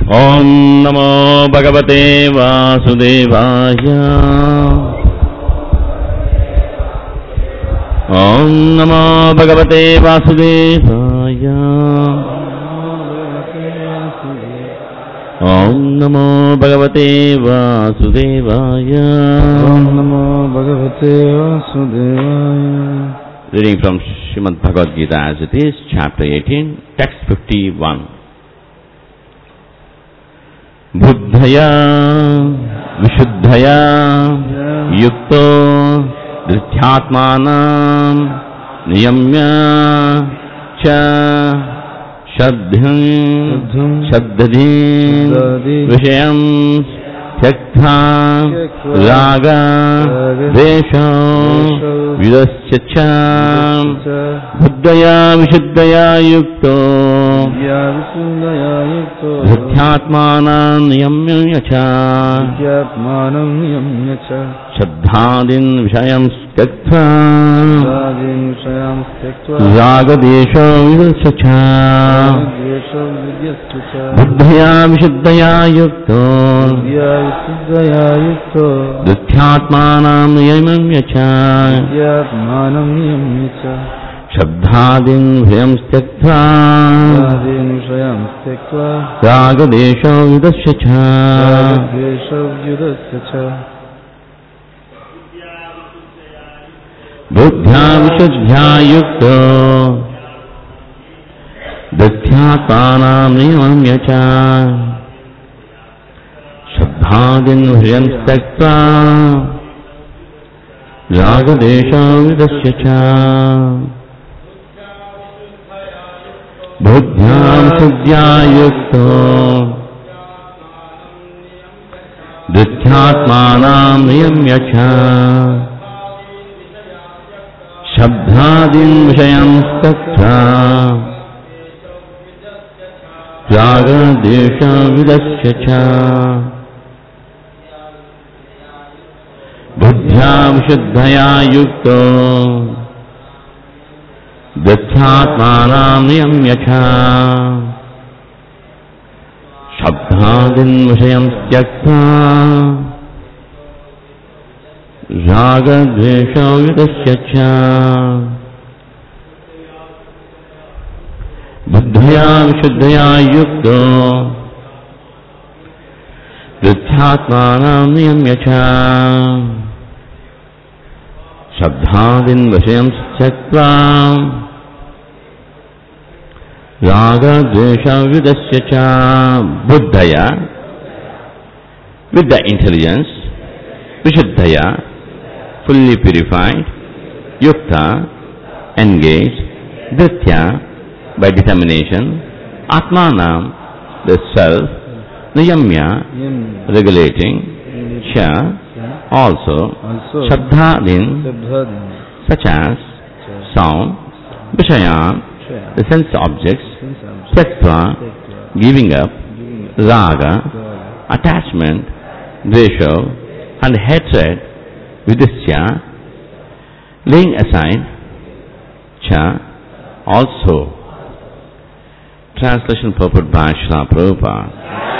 Om Namo Bhagavate Vasudevaya. Om Namo Bhagavate Vasudevaya. Om Namo Bhagavate Vasudevaya. Om Namo Bhagavate Vasudevaya. Reading from Srimad Bhagavad Gita as it is, chapter 18, text 51. Buddhaya Vishuddhaya Yukto Drithyatmanam Niyamya Cha Shaddhim Vishayam Tyaktha Raga Vesha Vidasya Buddhaya Vishuddhaya Yukto Drithyatmanam Niyamya Cha Shaddhadin Vishayam Tyaktha Raga Vesha Vidasya Buddhaya Vishuddhaya Yukto Drithyatmanam Niyamya Cha Shaddhadin Vishayam Tyaktva Raga Desha Vidasya Cha Buddhya Vishuddhya Yukto Drithyatmanam Niyamya Cha Shaddhadin Vishayam Tyaktva Raga Desha Vidasya Cha Buddhya Vishuddhya Yukto Drithyatmanam Niyamya Cha Shaddhadin Vishayam Tyaktva Raga Desha Vidasya Cha Buddhya Vishuddhaya Yukto Drithyatmanam Niyamya Cha Shaddhadin Vishayam Tyaktva Raga Dvesha Vidasya Cha Buddhya Vishuddhaya Yukto Drithyatmanam Niyamya Cha Shaddhadin Vishayam Tyaktva Raga Dvesha Vidasya Cha. Buddhaya, with the intelligence, Vishuddhaya, fully purified, Yukta, engaged, Dhritya, by determination, Atmanam, the self, Niyamya, regulating, Cha, also, Shaddhadin, such as sound, Vishayan, the sense objects, Tyaktva, giving up, Raga, attachment, Dvesha, and hatred, Vidasya, laying aside, Cha, also. Translation purport by Srila Prabhupada.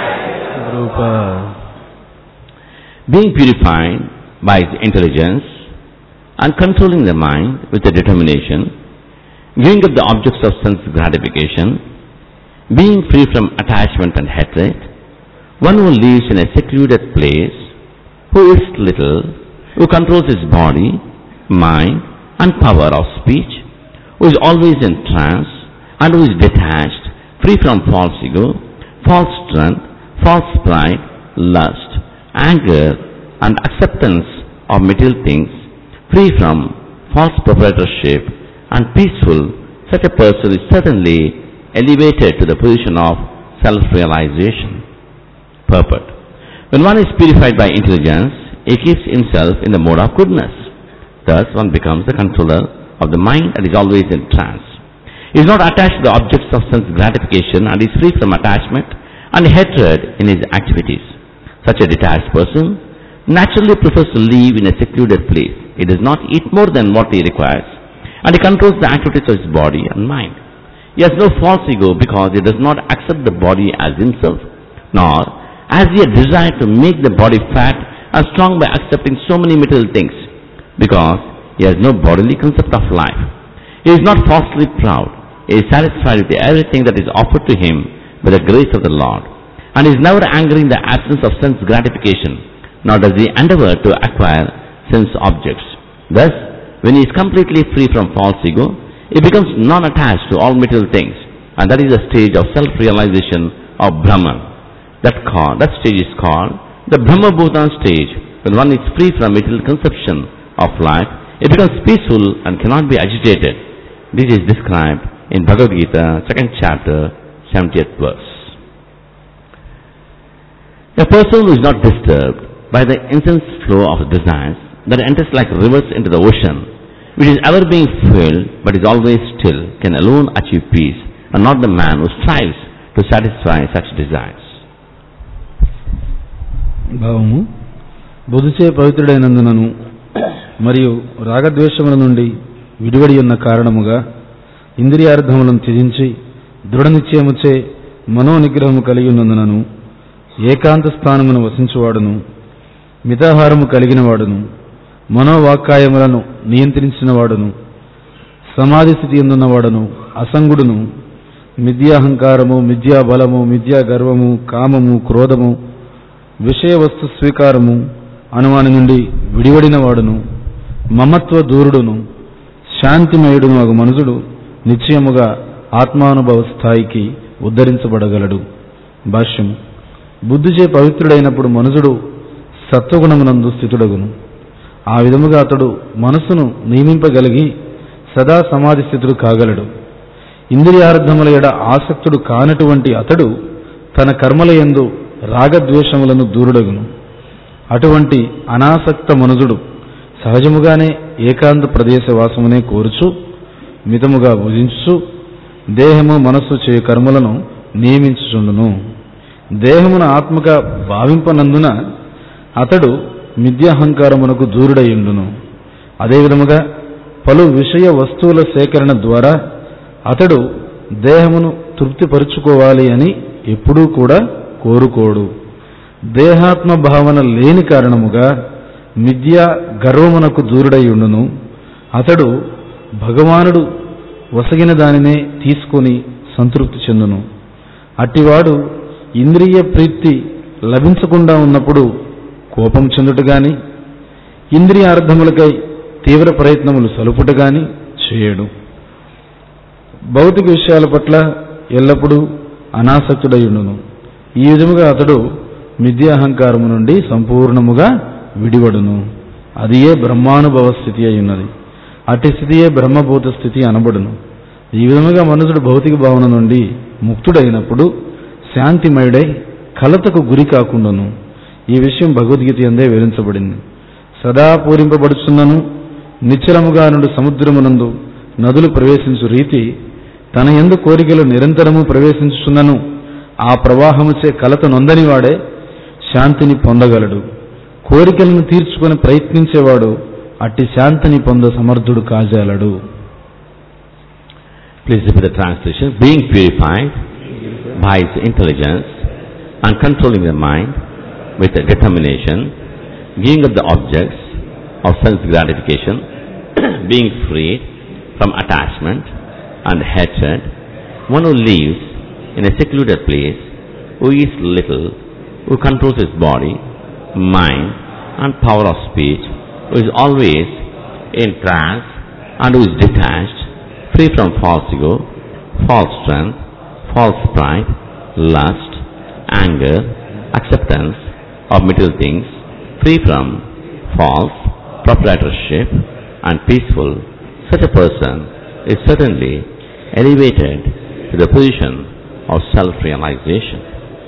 Being purified by his intelligence and controlling the mind with a determination, giving up the objects of sense gratification, being free from attachment and hatred, one who lives in a secluded place, who eats little, who controls his body, mind and power of speech, who is always in trance and who is detached, free from false ego, false strength, false pride, lust, anger and acceptance of material things, free from false proprietorship and peaceful, such a person is certainly elevated to the position of self-realization. Purport. When one is purified by intelligence, he keeps himself in the mode of goodness. Thus one becomes the controller of the mind and is always in trance. He is not attached to the objects of sense gratification and is free from attachment and hatred in his activities. Such a detached person naturally prefers to live in a secluded place. He does not eat more than what he requires, and he controls the activities of his body and mind. He has no false ego because he does not accept the body as himself. nor has he a desire to make the body fat and strong by accepting so many material things, because he has no bodily concept of life. He is not falsely proud. He is satisfied with everything that is offered to him by the grace of the Lord, and is never angry in the absence of sense gratification, nor does he endeavor to acquire sense objects. Thus, when he is completely free from false ego, he becomes non-attached to all material things, and that is the stage of self-realization of Brahman. That stage is called the Brahma-Bhutan stage. When one is free from material conception of life, it becomes peaceful and cannot be agitated. This is described in Bhagavad Gita, 2nd chapter, 70th verse. A person who is not disturbed by the intense flow of desires that enters like rivers into the ocean, which is ever being filled but is always still, can alone achieve peace, and not the man who strives to satisfy such desires. భావము బుద్ధిచే పవిత్రుడైనందునను మరియు రాగద్వేషముల నుండి విడివడి ఉన్న కారణముగా ఇంద్రియార్థములను త్యజించి దృఢ నిశ్చయముచే మనోనిగ్రహము కలిగి ఉన్నందునను ఏకాంత స్థానమును వసించువాడును మితాహారము కలిగిన వాడును మనోవాక్కాయములను నియంత్రించిన వాడును సమాధి స్థితి ఎందున్నవాడును అసంగుడును మిథ్యాహంకారము మిథ్యాబలము మిథ్యా గర్వము కామము క్రోధము విషయ వస్తు స్వీకారము అనుమాని నుండి విడివడిన వాడును మమత్వ దూరుడును శాంతిమయుడును అగు మనుషుడు నిశ్చయముగా ఆత్మానుభవ స్థాయికి ఉద్ధరించబడగలడు. భాష్యము. బుద్ధిచే పవిత్రుడైనప్పుడు మనుషుడు సత్వగుణమునందు స్థితుడగును. ఆ విధముగా అతడు మనస్సును నియమింపగలిగి సదా సమాధి స్థితుడు కాగలడు. ఇంద్రియార్థముల ఎడ ఆసక్తుడు కానటువంటి అతడు తన కర్మల యందు రాగద్వేషములను దూరుడగును. అటువంటి అనాసక్త మనుజుడు సహజముగానే ఏకాంత ప్రదేశ వాసమునే కోరుచు మితముగా భుజించు దేహము మనస్సు చేయు కర్మలను నియమించుచుండును. దేహమును ఆత్మగా భావింపనందున అతడు మిథ్యాహంకారమునకు దూరుడయుండును. అదేవిధముగా పలు విషయ వస్తువుల సేకరణ ద్వారా అతడు దేహమును తృప్తిపరుచుకోవాలి అని ఎప్పుడూ కూడా కోరుకోడు. దేహాత్మ భావన లేని కారణముగా మిథ్యా గర్వమునకు దూరుడయుండును. అతడు భగవానుడు వసగిన దానినే తీసుకొని సంతృప్తి చెందును. అట్టివాడు ఇంద్రియ ప్రీతి లభించకుండా ఉన్నప్పుడు కోపం చెందుట గాని ఇంద్రియార్థములకై తీవ్ర ప్రయత్నములు సలుపుట గాని చేయడు. భౌతిక విషయాల పట్ల ఎల్లప్పుడూ అనాసక్తుడయుండును. ఈ విధముగా అతడు మిథ్యాహంకారము నుండి సంపూర్ణముగా విడివడును. అదియే బ్రహ్మానుభవ స్థితి అయ్యున్నది. అట్టి స్థితియే బ్రహ్మభూత స్థితి అనబడును. ఈ విధముగా మనుషుడు భౌతిక భావన నుండి ముక్తుడైనప్పుడు శాంతిమయుడై కలతకు గురి కాకుండాను. ఈ విషయం భగవద్గీత యందే వివరించబడింది. సదా పూరింపబడుచున్నను నిశ్చలముగా నుండి సముద్రమునందు నదులు ప్రవేశించు రీతి తన యందు కోరికలు నిరంతరము ప్రవేశించుచున్నను ఆ ప్రవాహముచే కలత నొందనివాడే శాంతిని పొందగలడు. కోరికలను తీర్చుకొని ప్రయత్నించేవాడు అట్టి శాంతిని పొంద సమర్థుడు కాజాలడు. Please repeat the translation. Being purified by his intelligence and controlling the mind with determination, giving up the objects of sense gratification, being freed from attachment and hatred, one who lives in a secluded place, who eats little, who controls his body, mind and power of speech, who is always in trance and who is detached, free from false ego, false strength, false pride, lust, anger, acceptance of material things, free from false proprietorship and peaceful, such a person is certainly elevated to the position of self-realization.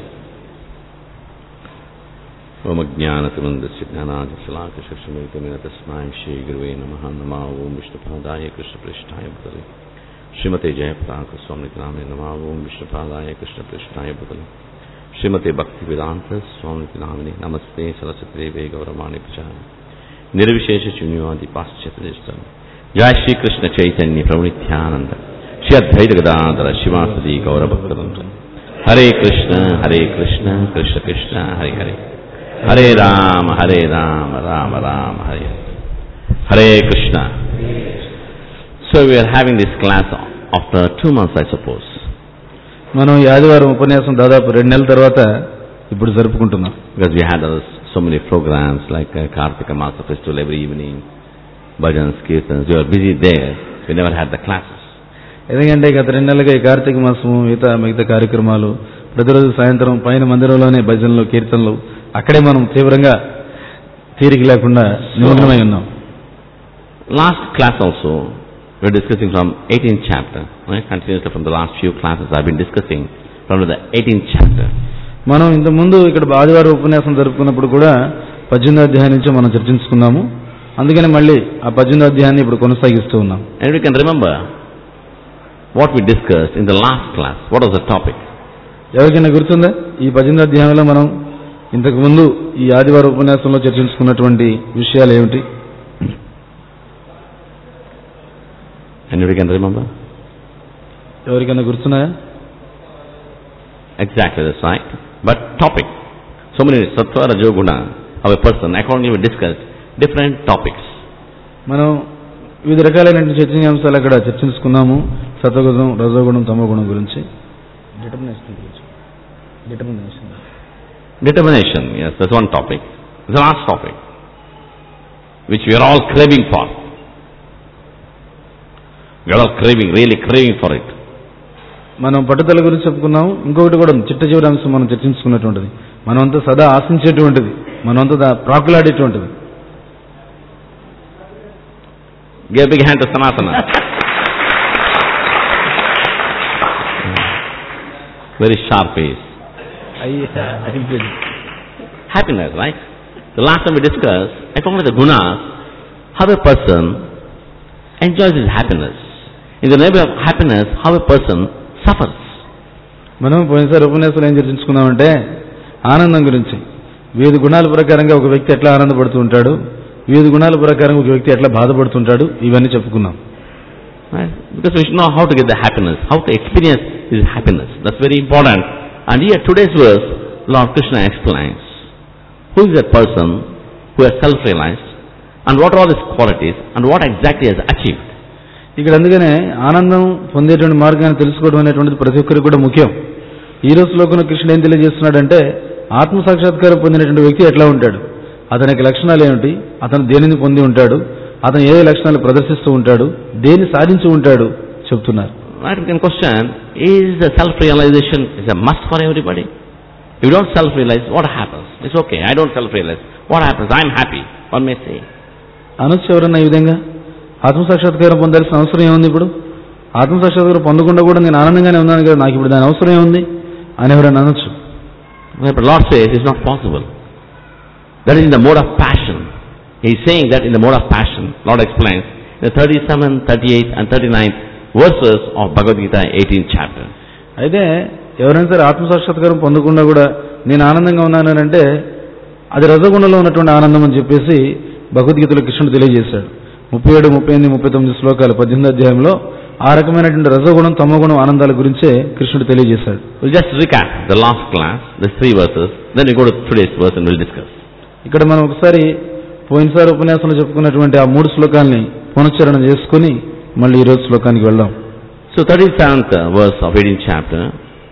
Om Ajnanatamandasya Gnanajashalaka Shashamarithamena Tasmai Shri Gurave Namaha Namaha Om Vishnupadaya Krishna Prishtaya Bhutale Srimate Jayapataka Swami Name Namaha Om Vishnupadaya Krishna Prishtaya Bhutale Srimate Bhaktivedanta Swami Name Namaste Saraswati Devi Gauramani Pachari Nirvishesha Chunyavadi Paschatadishtam Jai Shri Krishna Chaitanya Prabhu Nityananda Shri Advaita Gadadhara Shivasadi Gaura Bhaktavranda Hare Krishna, Krishna Krishna, Hare Hare. Hare Rama, Rama Rama, Hare Hare Krishna. So we are having this class after 2 months, I suppose. మనం ఈ ఆదివారం ఉపన్యాసం దాదాపు 2 నెలల తర్వాత ఇప్పుడు జరుపుకుంటున్నాం. Because we had so many programs like Kartika Masa Festival every evening, bhajans, kirtans. We were busy there. We never had the classes. ఎందుకంటే గత 2 నెలలుగా ఈ కార్తీక మాసము మిగతా కార్యక్రమాలు ప్రతిరోజు సాయంత్రం పైన మందిరంలోనే భజనలు కీర్తనలు అక్కడే మనం తీవ్రంగా తీరిక లేకుండా నిమగ్నమై ఉన్నాం. Last class also we are discussing from 18th chapter. Right? Continuously from the last few classes I have been discussing from the 18th chapter. మనం ఇంత ముందు ఇక్కడ ఆదివారం ఉపన్యాసం జరుపుకున్నప్పుడు కూడా 18వ అధ్యాయం నుంచి మనం చర్చించుకున్నాము. అందుకని మళ్ళీ ఆ 18వ అధ్యాయాన్ని ఇప్పుడు కొనసాగిస్తూ ఉన్నాం. And we can remember what we discussed in the last class. What was the topic? ఎవరికైనా గుర్తుందా ఈ 18వ అధ్యాయంలో మనం ఇంతకు ముందు ఈ ఆదివారం ఉపన్యాసంలో చర్చించుకున్నటువంటి విషయాలు ఏమిటి? Anybody can remember? ఎవరికైనా గుర్తున్నాయా? Exactly, that's right. But topic. So many sattva, rajo, guna of a person. Accordingly we discussed different topics. మనం వివిధ రకాలైన చర్చనీయాంశాలు అక్కడ చర్చించుకున్నాము. సత్వగుణం, రజోగుణం, తమోగుణం గురించి. Determination, yes, that's one topic. It's the last topic, which we are all craving for. We are all craving, really craving for it. మనం పట్టుదల గురించి చెప్పుకున్నాము. ఇంకొకటి కూడా చిట్ట చివరి అంశం మనం చర్చించుకున్నటువంటిది. మనమంతా సదా ఆశించేటువంటిది, మనమంతా ప్రాకులాడేటువంటిది. Give a big hand to Sanatana. Very sharp face. Happiness, right? The last time we discussed, according to the gunas, how a person enjoys his happiness. In the name of happiness, how a person suffers. మనం పోయినసారి ఉపన్యాసాలు ఏం చర్చించుకున్నామంటే ఆనందం గురించి. వివిధ గుణాల ప్రకారంగా ఒక వ్యక్తి ఎట్లా ఆనందపడుతూ ఉంటాడు, వివిధ గుణాల ప్రకారంగా ఒక వ్యక్తి ఎట్లా బాధపడుతుంటాడు, ఇవన్నీ చెప్పుకున్నాం. Right? Because we should know how to get the happiness, how to experience his happiness. That's very important. And here today's verse, Lord Krishna explains who is that person who has self-realized and what are all his qualities and what exactly has achieved. ఇక్కడ అందుకనే ఆనందం పొందేటువంటి మార్గాన్ని తెలుసుకోవడం అనేటువంటిది ప్రతి ఒక్కరికి కూడా ముఖ్యం. ఈ రోజు శ్లోకంలో కృష్ణుడు ఏం తెలియజేస్తున్నాడంటే ఆత్మ సాక్షాత్కారం పొందినటువంటి వ్యక్తి ఎట్లా ఉంటాడు, అతనికి లక్షణాలు ఏమిటి, అతను దేనిని పొంది ఉంటాడు, అతను ఏ లక్షణాలు ప్రదర్శిస్తూ ఉంటాడు, దేన్ని సాధించి ఉంటాడు చెప్తున్నారు. Right, we can question, is the self-realization is a must for everybody? If you don't self-realize, what happens? It's okay, I don't self-realize. What happens? I am happy, one may say. అనొచ్చు ఎవరన్నా ఈ విధంగా ఆత్మసాక్షాత్కారం పొందాల్సిన అవసరం ఏముంది? ఇప్పుడు ఆత్మసాక్షాత్కారం పొందకుండా కూడా నేను ఆనందంగానే ఉన్నాను కదా, నాకు ఇప్పుడు దాని అవసరం ఏముంది అని ఎవరైనా అనొచ్చు. But Lord says it's not possible. That is in the mode of passion. He is saying that in the mode of passion. Lord explains in the 37, 38 and 39 verses of Bhagavad Gita 18th chapter. అయితే ఎవరైనా సరే ఆత్మసాక్షాత్కారం పొందకుండా కూడా నేను ఆనందంగా ఉన్నానంటే అది రజగుణంలో ఉన్నటువంటి ఆనందం అని చెప్పేసి భగవద్గీతలో కృష్ణుడు తెలియజేశాడు. 37, 38, 39 శ్లోకాలు 18వ అధ్యాయంలో ఆ రకమైనటువంటి రజగుణం, తమోగుణం ఆనందాల గురించే కృష్ణుడు తెలియజేశాడు. We'll just recap the last class, the 3 verses, then we go to today's verse and we'll discuss. ఇక్కడ మనం ఒకసారి పోయినసారి ఉపన్యాసంలో చెప్పుకున్నటువంటి ఆ 3 శ్లోకాలని పునశ్చరణ చేసుకుని మళ్ళీ ఈ రోజు శ్లోకానికి వెళ్దాం. So 37th verse of 18th chapter,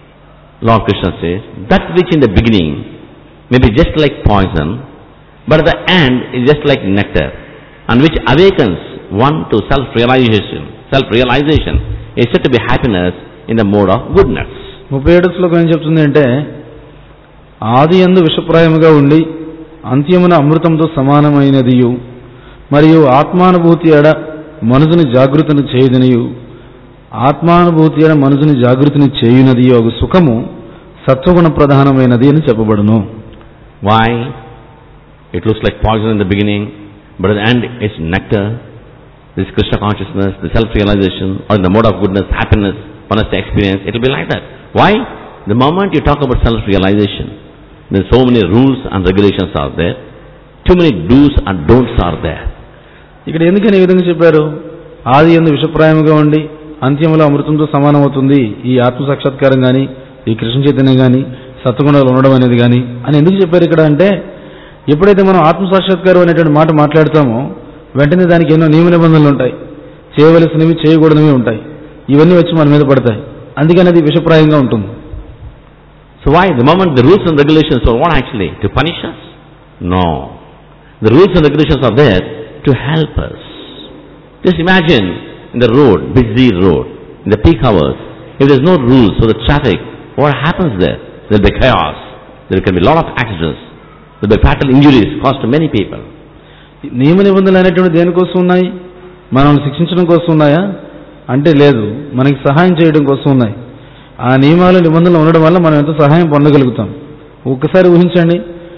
Lord Krishna says, that which in the beginning may be just like poison, but at the end is just like nectar, and which awakens one to self-realization is said to be happiness in the mode of goodness. 37వ శ్లోకం ఏం చెప్తుంది అంటే, ఆది యందు విషప్రాయముగా ఉండి అంత్యమున అమృతంతో సమానమైనదియు మరియు ఆత్మానుభూతి ఎడ మనసుని జాగృతిని చేయుదనియు, ఆత్మానుభూతి ఎడ మనసుని జాగృతిని చేయునదియు ఒక సుఖము సత్వగుణ ప్రధానమైనది అని చెప్పబడును. Why? It looks like poison in the beginning, but at the end it's nectar. This Krishna consciousness, the self-realization, or in the mode of goodness, happiness, one has to experience, it will be like that. Why? The moment you talk about self-realization, then so many rules and regulations are there, too many do's and don'ts are there. ఇక్కడ ఎందుకని ఈ విధంగా చెప్పారు? ఆది యందు విషప్రాయముగా ఉండి అంత్యములో అమృతంతో సమానమవుతుంది ఈ ఆత్మ సాక్షాత్కారం కానీ ఈ కృష్ణ చైతన్యం కానీ సత్వగుణాలు ఉండడం అనేది కానీ అని ఎందుకు చెప్పారు ఇక్కడ అంటే, ఎప్పుడైతే మనం ఆత్మసాక్షాత్కారం అనేటువంటి మాట మాట్లాడతామో వెంటనే దానికి ఎన్నో నియమ నిబంధనలు ఉంటాయి, చేయవలసినవి చేయకూడనివి ఉంటాయి, ఇవన్నీ వచ్చి మన మీద పడతాయి. అందుకని అది విషప్రాయంగా ఉంటుంది. So why? The moment the rules and regulations are what actually? To punish us? No. The rules and regulations are there to help us. Just imagine in the road, busy road, in the peak hours, if there is no rules for the traffic, what happens there? There will be chaos. There can be a lot of accidents. There will be fatal injuries caused to many people. నియమ నిబంధనలు అనేటువంటి దేనికోసం ఉన్నాయి? మనల్ని శిక్షించడం కోసం ఉన్నాయా అంటే లేదు, మనకి సహాయం చేయడం కోసం ఉన్నాయి. ఆ నియమాలు నిబంధనలు ఉండడం వల్ల మనం ఎంతో సహాయం పొందగలుగుతాం. ఒక్కసారి ఊహించండి,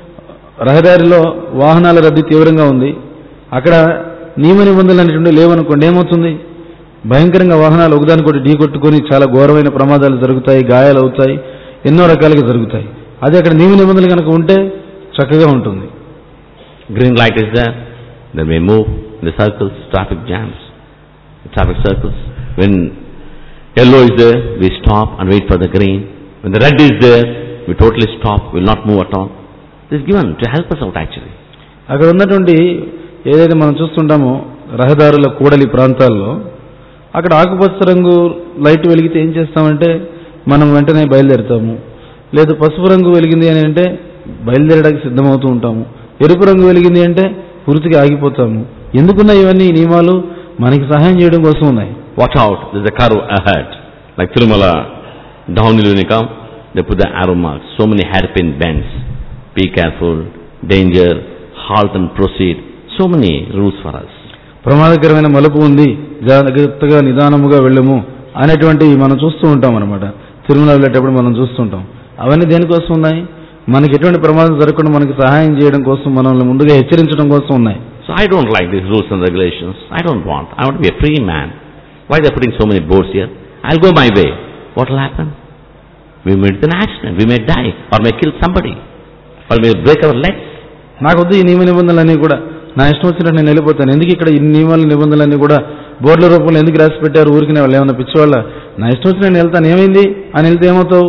రహదారిలో వాహనాల రద్దీ తీవ్రంగా ఉంది, అక్కడ నియమ నిబంధనలు అనేటువంటి లేవనుకోండి, ఏమవుతుంది? భయంకరంగా వాహనాలు ఒకదానికొకటి ఢీ కొట్టుకొని చాలా ఘోరమైన ప్రమాదాలు జరుగుతాయి, గాయాలు అవుతాయి, ఎన్నో రకాలుగా జరుగుతాయి. అదే అక్కడ నియమ నిబంధనలు కనుక ఉంటే చక్కగా ఉంటుంది. Green light is there, then we move in the circles, traffic jams, traffic circles. When yellow is there, we stop and wait for the green. When the red is there, we totally stop, will not move at all. This is given to help us out actually. అక్కడ ఉన్నటువంటి ఏదైతే మనం చూస్తుంటామో రహదారుల కూడలి ప్రాంతాల్లో అక్కడ ఆకుపచ్చ రంగు లైట్ వెలిగితే ఏం చేస్తామంటే మనం వెంటనే బయలుదేరుతాము. లేదు పసుపు రంగు వెలిగింది అని అంటే బయలుదేరడానికి సిద్ధమవుతూ ఉంటాము. ఎరుపు రంగు వెలిగింది అంటే పూర్తిగా ఆగిపోతాము. ఎందుకున్నా ఇవన్నీ నియమాలు మనకి సహాయం చేయడం కోసం ఉన్నాయి. Watch out, there is a curve ahead. Like Tirumala, downhill when you come, they put the arrow marks. So many hairpin bends. Be careful, danger, halt and proceed. So many rules for us. ప్రమాదకరమైన మలుపు ఉంది, జాగ్రత్తగా నిదానముగా వెళ్ళము అనేటువంటి మనం చూస్తూ ఉంటాం అన్నమాట. తిరుమల వెళ్ళేటప్పుడు మనం చూస్తుంటాం. అవన్నీ దేనికోసం ఉన్నాయి? మనకి ఎటువంటి ప్రమాదం జరగకుండా మనకి సహాయం చేయడం కోసం, మనల్ని ముందుగా హెచ్చరించడం కోసం ఉన్నాయి. So I don't like these rules and regulations. I don't want. I want to be a free man. Why they are putting so many boards here? I'll go my way. What will happen? We may meet an accident. We may die or may kill somebody or may break our legs. నాకొద్దు ఈ నియమ నిబంధనలన్నీ కూడా, నా ఇష్టం వచ్చినట్టు నేను వెళ్ళిపోతాను. ఎందుకు ఇక్కడ ఈ నియమాల నిబంధనలన్నీ కూడా బోర్డుల రూపంలో ఎందుకు రాసి పెట్టారు? ఊరికి వాళ్ళు ఏమన్నా పిచ్చివాళ్ళ? నా ఇష్టం వచ్చి నేను వెళ్తాను, ఏమైంది అని వెళ్తే ఏమవుతావు?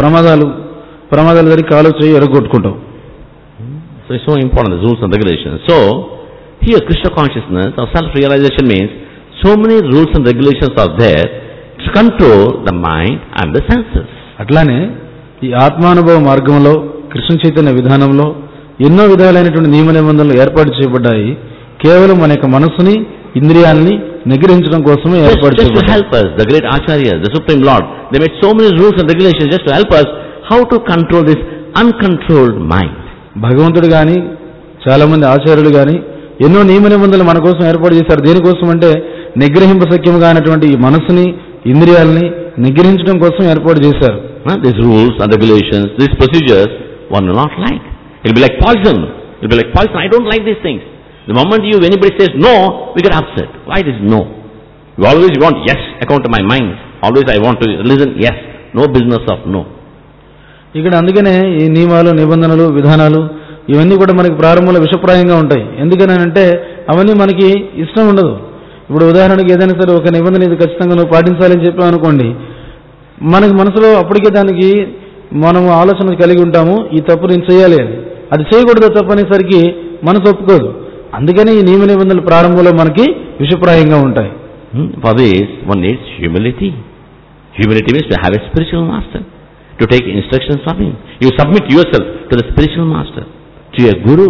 ప్రమాదాలు జరిగి కాలు చేయి ఎరగొట్టుకుంటావు. So it's so important, the rules and regulations. So here Krishna consciousness or self-realization means so many rules and regulations are there to control the mind and the senses. అట్లానే ఈ ఆత్మానుభవ మార్గంలో కృష్ణ చైతన్య విధానంలో ఎన్నో విధాలైనటువంటి నియమ నిబంధనలు ఏర్పాటు చేయబడ్డాయి. కేవలం మన యొక్క మనస్సుని, ఇంద్రియాలని నిగ్రహించడం కోసమే ఏర్పాటు చేయబడ్డాయి. Just to help us, the great Acharya, the Supreme Lord, they made so many rules and regulations just to help us how to control this uncontrolled mind. భగవంతుడు గాని, చాలా మంది ఆచార్యులు గాని ఎన్నో నియమ నిబంధనలు మన కోసం ఏర్పాటు చేశారు. దేనికోసం అంటే నిగ్రహింపశక్యముగా అయినటువంటి ఈ మనసుని, ఇంద్రియాలని నిగ్రహించడం కోసం ఏర్పాటు చేశారు. These rules and regulations, these procedures, one will not like. It will be like poison. It will be like poison. I don't like these things. The moment anybody says no, we get upset. Why this no? You always want yes according to my mind. Always I want to listen yes. No business of no. ఇక్కడ అందుకనే ఈ నియమాలు, నిబంధనలు, విధానాలు ఇవన్నీ కూడా మనకి ప్రారంభంలో విషప్రాయంగా ఉంటాయి. ఎందుకనంటే అవన్నీ మనకి ఇష్టం ఉండదు. ఇప్పుడు ఉదాహరణకి ఏదైనా సరే ఒక నిబంధన ఇది ఖచ్చితంగా నువ్వు పాటించాలని చెప్పావు అనుకోండి, మనకి మనసులో అప్పటికే దానికి మనం ఆలోచన కలిగి ఉంటాము, ఈ తప్పు నేను చేయాలి అని. అది చేయకూడదు తప్పు అనేసరికి మనసు ఒప్పుకోదు. అందుకని ఈ నియమ నిబంధనలు ప్రారంభంలో మనకి విషప్రాయంగా ఉంటాయి. For this one needs humility. Humility means to have a spiritual master, to take instructions from him. You submit yourself to the spiritual master, to your guru.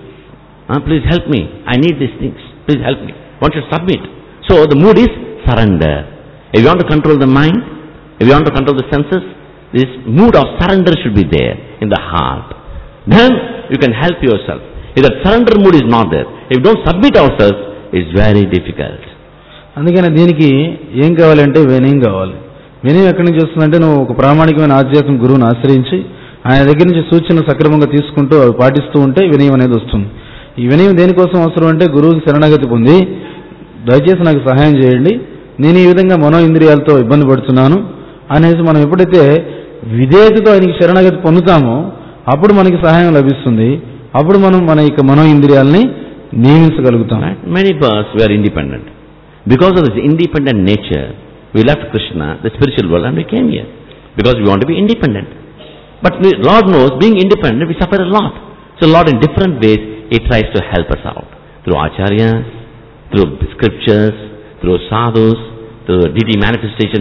Please help me. I need these things. Please help me. One should submit. So the mood is surrender. If you want to control the mind, if you want to control the senses, this mood of surrender should be there in the heart. Then you can help yourself. If that surrender mood is not there, if you don't submit ourselves, it's very difficult. అందుకని దీనికి ఏం కావాలంటే వినయం కావాలి. వినయం ఎక్కడి నుంచి వస్తుందంటే నువ్వు ఒక ప్రామాణికమైన ఆధ్యాత్మిక గురువుని ఆశ్రయించి ఆయన దగ్గర నుంచి సూచనలు సక్రమంగా తీసుకుంటూ అవి పాటిస్తూ ఉంటే వినయం అనేది వస్తుంది. ఈ వినయం దేనికోసం అవసరం అంటే గురువుకి శరణాగతి పొంది దయచేసి నాకు సహాయం చేయండి, నేను ఈ విధంగా మనో ఇంద్రియాలతో ఇబ్బంది పడుతున్నాను అనేసి మనం ఎప్పుడైతే విధేయతతో ఆయనకి శరణాగతి పొందుతామో అప్పుడు మనకి సహాయం లభిస్తుంది. అప్పుడు మనం మన యొక్క మనో ఇంద్రియాలని నియమించగలుగుతాం. Many of us were independent. Because of this independent nature, we left Krishna, the spiritual world, and we came here. because we want to be independent. But Lord knows, being independent, we suffer a lot. So Lord in different ways, He tries to help us out. Through acharyas, through scriptures, through sadhus, through deity manifestation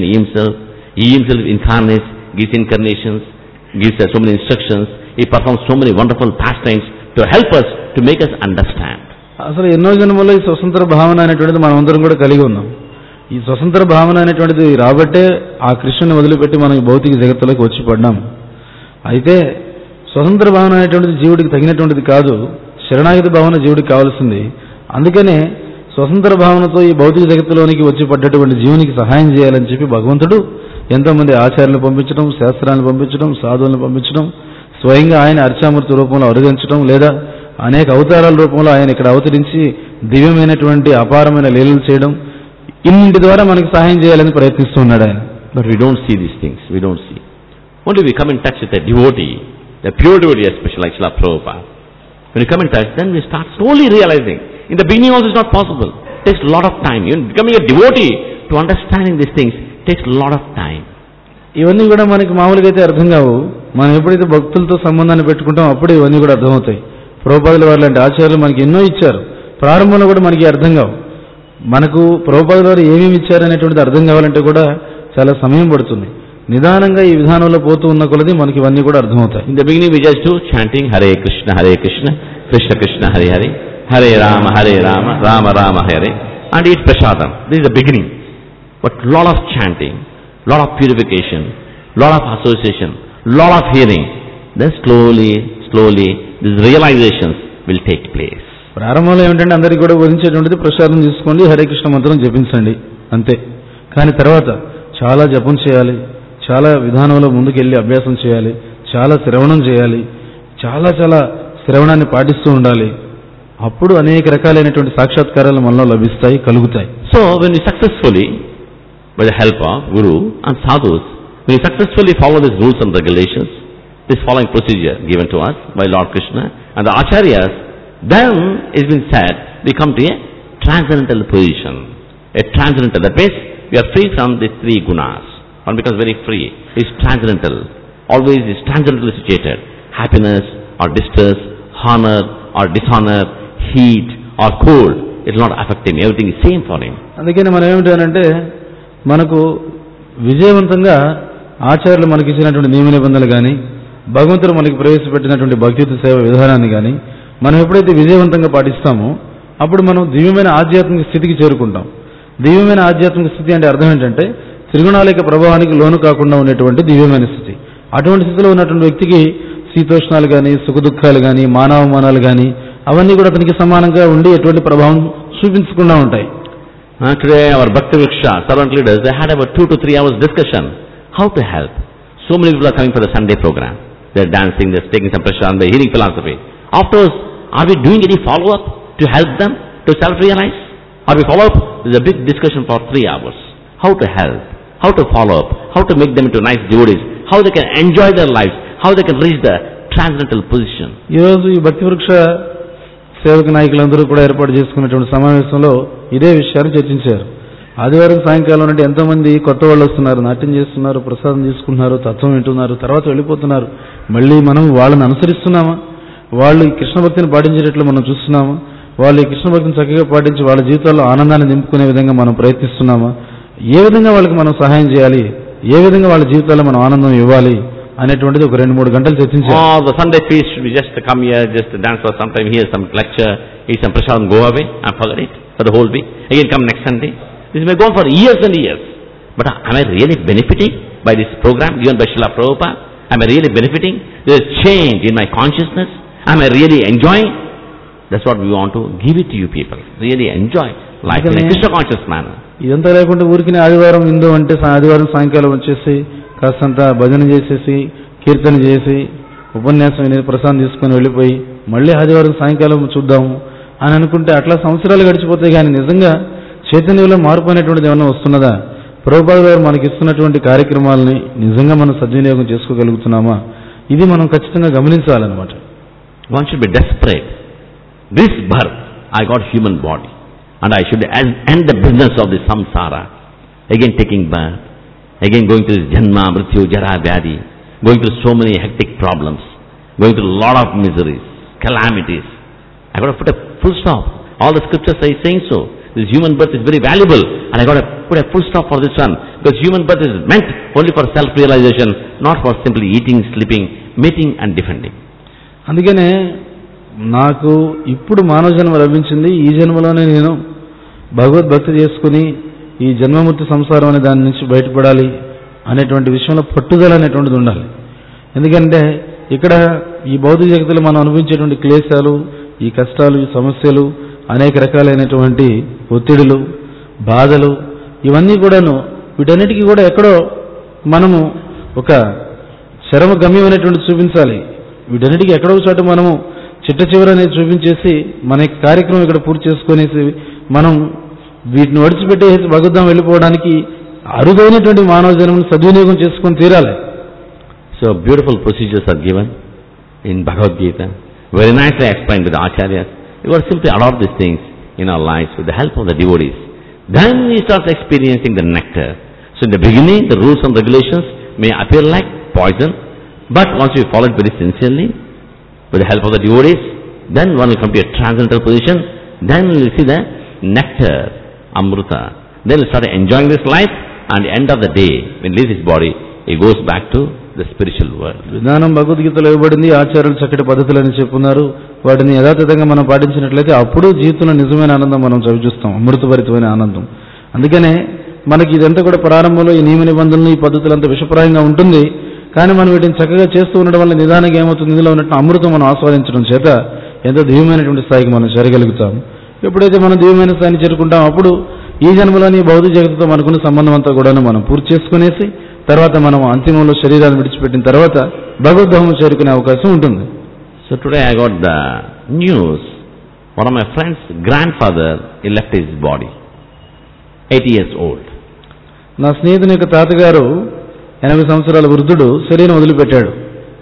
He Himself incarnates, gives incarnations, gives us so many instructions. He performs so many wonderful pastimes to help us, to make us understand. అసలు ఎన్నో జన్మలో ఈ స్వతంత్ర భావన అనేటువంటిది మనం అందరం కూడా కలిగి ఉన్నాం. ఈ స్వతంత్ర భావన అనేటువంటిది రాబట్టే ఆ కృష్ణుని వదిలిపెట్టి మనం ఈ భౌతిక జగత్తులోకి వచ్చి పడ్డాం. అయితే స్వతంత్ర భావన అనేటువంటిది జీవుడికి తగినటువంటిది కాదు, శరణాగతి భావన జీవుడికి కావాల్సింది. అందుకనే స్వతంత్ర భావనతో ఈ భౌతిక జగత్తులోనికి వచ్చి పడ్డటువంటి జీవునికి సహాయం చేయాలని చెప్పి భగవంతుడు ఎంతోమంది ఆచార్యులను పంపించడం, శాస్త్రాలను పంపించడం, సాధువులను పంపించడం, స్వయంగా ఆయన అర్చామూర్తి రూపంలో అరుదించడం, లేదా అనేక అవతారాల రూపంలో ఆయన ఇక్కడ అవతరించి దివ్యమైనటువంటి అపారమైన లీలలు చేయడం, ఇన్నింటి ద్వారా మనకి సహాయం చేయాలని ప్రయత్నిస్తూ ఉన్నాడు ఆయన. But we don't see these things. We don't see. Only we come in touch with a devotee, the pure devotee, especially like Srila Prabhupada. When we come in touch, then we start slowly realizing. In the beginning also it's not possible. It takes a lot of time. Even becoming a devotee, to understanding these things, takes a lot of time. ఇవన్నీ కూడా మనకి మామూలుగా అయితే అర్థం కావు. మనం ఎప్పుడైతే భక్తులతో సంబంధాన్ని పెట్టుకుంటాం అప్పుడు ఇవన్నీ కూడా అర్థమవుతాయి. ప్రభుపాదుల వారు లాంటి ఆచార్యులు మనకి ఎన్నో ఇచ్చారు. ప్రారంభంలో కూడా మనకి అర్థం కావు. మనకు ప్రభుపాదుల వారు ఏమేమి ఇచ్చారనేటువంటిది అర్థం కావాలంటే కూడా చాలా సమయం పడుతుంది. నిదానంగా ఈ విధానంలో పోతూ ఉన్న కొలది మనకి ఇవన్నీ కూడా అర్థమవుతాయి. In the beginning we just do chanting Hare Krishna, Krishna Krishna, Hare Hare, Hare Rama, Rama Rama, Hare, and eat prasadam. This is the beginning. But lot of chanting, lot of purification, lot of association, lot of hearing. Then slowly these realizations will take place. ప్రారంభంలో ఏమిటంటే అందరికీ కూడా వరించేటువంటిది ప్రసాదం తీసుకోండి, హరే కృష్ణ మంత్రం జపించండి అంతే. కానీ తర్వాత చాలా జపం చేయాలి, చాలా విధానంలో ముందుకెళ్ళి అభ్యాసం చేయాలి, చాలా శ్రవణం చేయాలి, చాలా శ్రవణాన్ని పాటిస్తూ ఉండాలి. అప్పుడు అనేక రకాలైనటువంటి సాక్షాత్కారాలు మనలో లభిస్తాయి, కలుగుతాయి. So when we successfully, by the help of Guru and Sadhus, when we successfully follow these rules and regulations, this following procedure given to us by Lord Krishna and the Acharyas, then it's been said, we come to a transcendental position. A transcendental, that means we are free from the three gunas. One becomes very free. It's transcendental. Always is transcendentally situated. Happiness or distress, honor or dishonor, heat or cold, it will not affect him. Everything is same for him. అందుకని మనం ఏమిటంటే మనకు విజయవంతంగా ఆచార్యులు మనకి ఇచ్చినటువంటి నియమ నిబంధనలు కానీ, భగవంతుడు మనకి ప్రవేశపెట్టినటువంటి భక్తియుత సేవ విధానాన్ని కానీ మనం ఎప్పుడైతే విజయవంతంగా పాటిస్తామో అప్పుడు మనం దివ్యమైన ఆధ్యాత్మిక స్థితికి చేరుకుంటాం. దివ్యమైన ఆధ్యాత్మిక స్థితి అంటే అర్థం ఏంటంటే త్రిగుణాల యొక్క ప్రభావానికి లోను కాకుండా ఉండేటువంటి దివ్యమైన స్థితి. అటువంటి స్థితిలో ఉన్నటువంటి వ్యక్తికి శీతోష్ణాలు కానీ, సుఖదుఖాలు కానీ, మానవమానాలు కానీ అవన్నీ కూడా అతనికి సమానంగా ఉండి ఎటువంటి ప్రభావం చూపించకుండా ఉంటాయి. Today our Bhakti Vriksha servant leaders, they had about 2 to 3 hours discussion how to help. So many people are coming for the Sunday program. They are dancing, they are taking some pressure, and they are hearing philosophy. Afterwards, are we doing any follow-up to help them to self-realize? Or we follow up? There is a big discussion for 3 hours. How to help, how to follow up, how to make them into nice devotees, how they can enjoy their lives, how they can reach the transcendental position. ఈరోజు ఈ భక్తి వృక్ష సేవక నాయకులందరూ కూడా ఏర్పాటు చేసుకున్నటువంటి సమావేశంలో ఇదే విషయాన్ని చర్చించారు. ఆదివారం సాయంకాలం నుండి ఎంతోమంది కొత్త వాళ్ళు వస్తున్నారు, నాట్యం చేస్తున్నారు, ప్రసాదం తీసుకుంటున్నారు, తత్వం వింటున్నారు, తర్వాత వెళ్ళిపోతున్నారు. మళ్ళీ మనం వాళ్ళని అనుసరిస్తున్నామా? వాళ్ళు ఈ కృష్ణ భక్తిని పాటించేటట్లు మనం చూస్తున్నామా? వాళ్ళు ఈ కృష్ణ భక్తిని చక్కగా పాటించి వాళ్ళ జీవితాల్లో ఆనందాన్ని నింపుకునే విధంగా మనం ప్రయత్నిస్తున్నామా? ఏ విధంగా వాళ్ళకి మనం సహాయం చేయాలి, ఏ విధంగా వాళ్ళ జీవితాల్లో మనం ఆనందం ఇవ్వాలి అనేటువంటిది ఒక 2-3 గంటలు చర్చించారు. The Sunday feast, we just come here, just dance for some time, hear some lecture, eat some prasadam, go away and forget it for the whole week. Again come next Sunday. This may go on for years and years. But am I really benefiting by this program given by Srila Prabhupada? Am I really benefiting? There is change in my consciousness. Am I really enjoying? That's what we want to give it to you people. Really enjoy life in a Krishna conscious manner. ఇదంతా లేకుండా ఊరికి ఆదివారం ఇందు అంటే ఆదివారం సాయంకాలం వచ్చేసి కాస్తంత భజన చేసేసి కీర్తన చేసి ఉపన్యాసం అనేది ప్రసాదం తీసుకొని వెళ్ళిపోయి మళ్ళీ ఆదివారం సాయంకాలం చూద్దాము అని అనుకుంటే అట్లా సంవత్సరాలు గడిచిపోతాయి. కానీ నిజంగా చైతన్యంలో మార్పు అనేటువంటిది ఏమైనా వస్తున్నదా? ప్రభుపాదుల గారు మనకి ఇస్తున్నటువంటి కార్యక్రమాలని నిజంగా మనం సద్వినియోగం చేసుకోగలుగుతున్నామా? ఇది మనం ఖచ్చితంగా గమనించాలన్నమాట. One should be desperate. This birth, I got human body and I should end the business of the samsara. Again taking birth again going through Janma, Mrityu, Jara, Vyadi, going through so many hectic problems, going through a lot of miseries, calamities. I got to put a full stop. All the scriptures are saying so. This human birth is very valuable, and I got to put a full stop for this one, because human birth is meant only for self-realization, not for simply eating, sleeping, mating and defending. అందుకనే నాకు ఇప్పుడు మానవ జన్మ లభించింది, ఈ జన్మలోనే నేను భగవద్భక్తి చేసుకుని ఈ జన్మమూర్తి సంసారం అనే దాని నుంచి బయటపడాలి అనేటువంటి విషయంలో పట్టుదల అనేటువంటిది ఉండాలి. ఎందుకంటే ఇక్కడ ఈ భౌతిక జగత్తులో మనం అనుభవించేటువంటి క్లేశాలు, ఈ కష్టాలు, ఈ సమస్యలు, అనేక రకాలైనటువంటి ఒత్తిడులు, బాధలు, ఇవన్నీ కూడాను వీటన్నిటికీ కూడా ఎక్కడో మనము ఒక చరమ గమ్యం అనేటువంటి చూపించాలి. వీటన్నిటికీ ఎక్కడో చోట మనము చిట్ట చివరి అనేది చూపించేసి మన కార్యక్రమం ఇక్కడ పూర్తి చేసుకునేసి మనం వీటిని ఒడిచిపెట్టేసి భగవద్ధాం వెళ్ళిపోవడానికి అరుదైనటువంటి మానవ జన్మను సద్వినియోగం చేసుకొని తీరాలి. So beautiful procedures are given in Bhagavad Gita, very nicely explained by the Acharyas. We got to simply adopt these things in our lives with the help of the devotees. Then we start experiencing the nectar. So in the beginning, the rules and regulations may appear like poison, but once we follow it very sincerely, with the help of the devotees, then one will come to a transcendental position, then we will see the nectar, Amrita. Then we will start enjoying this life, and at the end of the day, when he leaves his body, he goes back to the spiritual world. విధానం భగవద్గీతలో ఇవ్వబడింది, ఆచార్యులు చక్కటి పద్ధతులని చెప్పున్నారు. వాటిని యథాతథంగా మనం పాటించినట్లయితే అప్పుడు జీవితంలో నిజమైన ఆనందం మనం చవిచూస్తాం, అమృతభరితమైన ఆనందం. అందుకనే మనకి ఇదంతా కూడా ప్రారంభంలో ఈ నియమ నిబంధనలు, ఈ పద్ధతులంతా విషప్రాయంగా ఉంటుంది. కానీ మనం వీటిని చక్కగా చేస్తూ ఉండడం వల్ల నిదానంగా ఏమవుతుంది, ఇందులో ఉన్నట్టు అమృతం మనం ఆస్వాదించడం చేత ఎంతో దివ్యమైనటువంటి స్థాయికి మనం చేరగలుగుతాం. ఎప్పుడైతే మనం దివ్యమైన స్థాయిని చేరుకుంటాం, అప్పుడు ఈ జన్మలోని భౌతిక జగత్తుతో మనకున్న సంబంధం అంతా కూడా మనం పూర్తి చేసుకునేసి తర్వాత మనం అంతిమంలో శరీరాన్ని విడిచిపెట్టిన తర్వాత భగవద్ధామం చేరుకునే అవకాశం ఉంటుంది. So today I got the news. One of my friend's grandfather, he left his body, 80 years old. నా స్నేహితుని యొక్క తాతగారు 80 సంవత్సరాల వృద్ధుడు శరీరం వదిలిపెట్టాడు.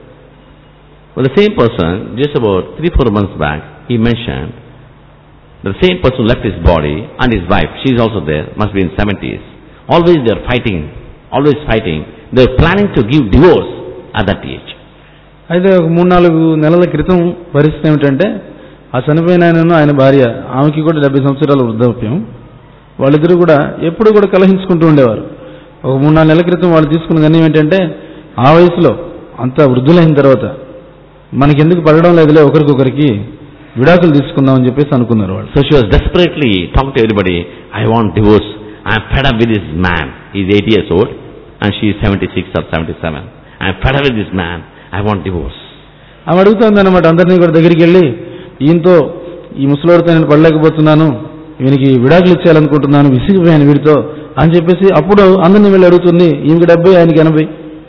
Well, the same person, just about 3-4 months back, he mentioned the same person left his body and his wife, she is also there, must be in 70s. Always they are fighting, always fighting. They are planning to give divorce at that age. అయితే ఒక 3-4 నెలల క్రితం పరిస్థితి ఏమిటంటే, ఆ చనిపోయిన ఆయనను ఆయన భార్య, ఆమెకి కూడా 70 సంవత్సరాల వృద్ధాప్యం, వాళ్ళిద్దరూ కూడా ఎప్పుడు కూడా కలహించుకుంటూ ఉండేవారు. ఒక 3-4 నెలల క్రితం వాళ్ళు తీసుకున్న నిర్ణయం ఏంటంటే, ఆ వయసులో అంత వృద్ధులైన తర్వాత మనకెందుకు పడడం లేదులే, ఒకరికొకరికి విడాకులు తీసుకుందాం అని చెప్పేసి అనుకున్నారు వాళ్ళు. So she was desperately talking to everybody, I want divorce, I am fed up with this man. He is 80 years old and she is 76 or 77. I am fed up with this man, I want divorce. ఆమె అడుగుతుంది అన్నమాట అందరినీ కూడా దగ్గరికి వెళ్ళి, ఈయనతో ఈ ముసలోడితో నేను పడలేకపోతున్నాను, ఈయనకి విడాకులు ఇచ్చేయాలనుకుంటున్నాను, విసిగిపోయాను వీడితో అని చెప్పేసి అప్పుడు అందరినీ వెళ్ళి అడుగుతుంది. ఈయనకి 70, ఆయనకి 80.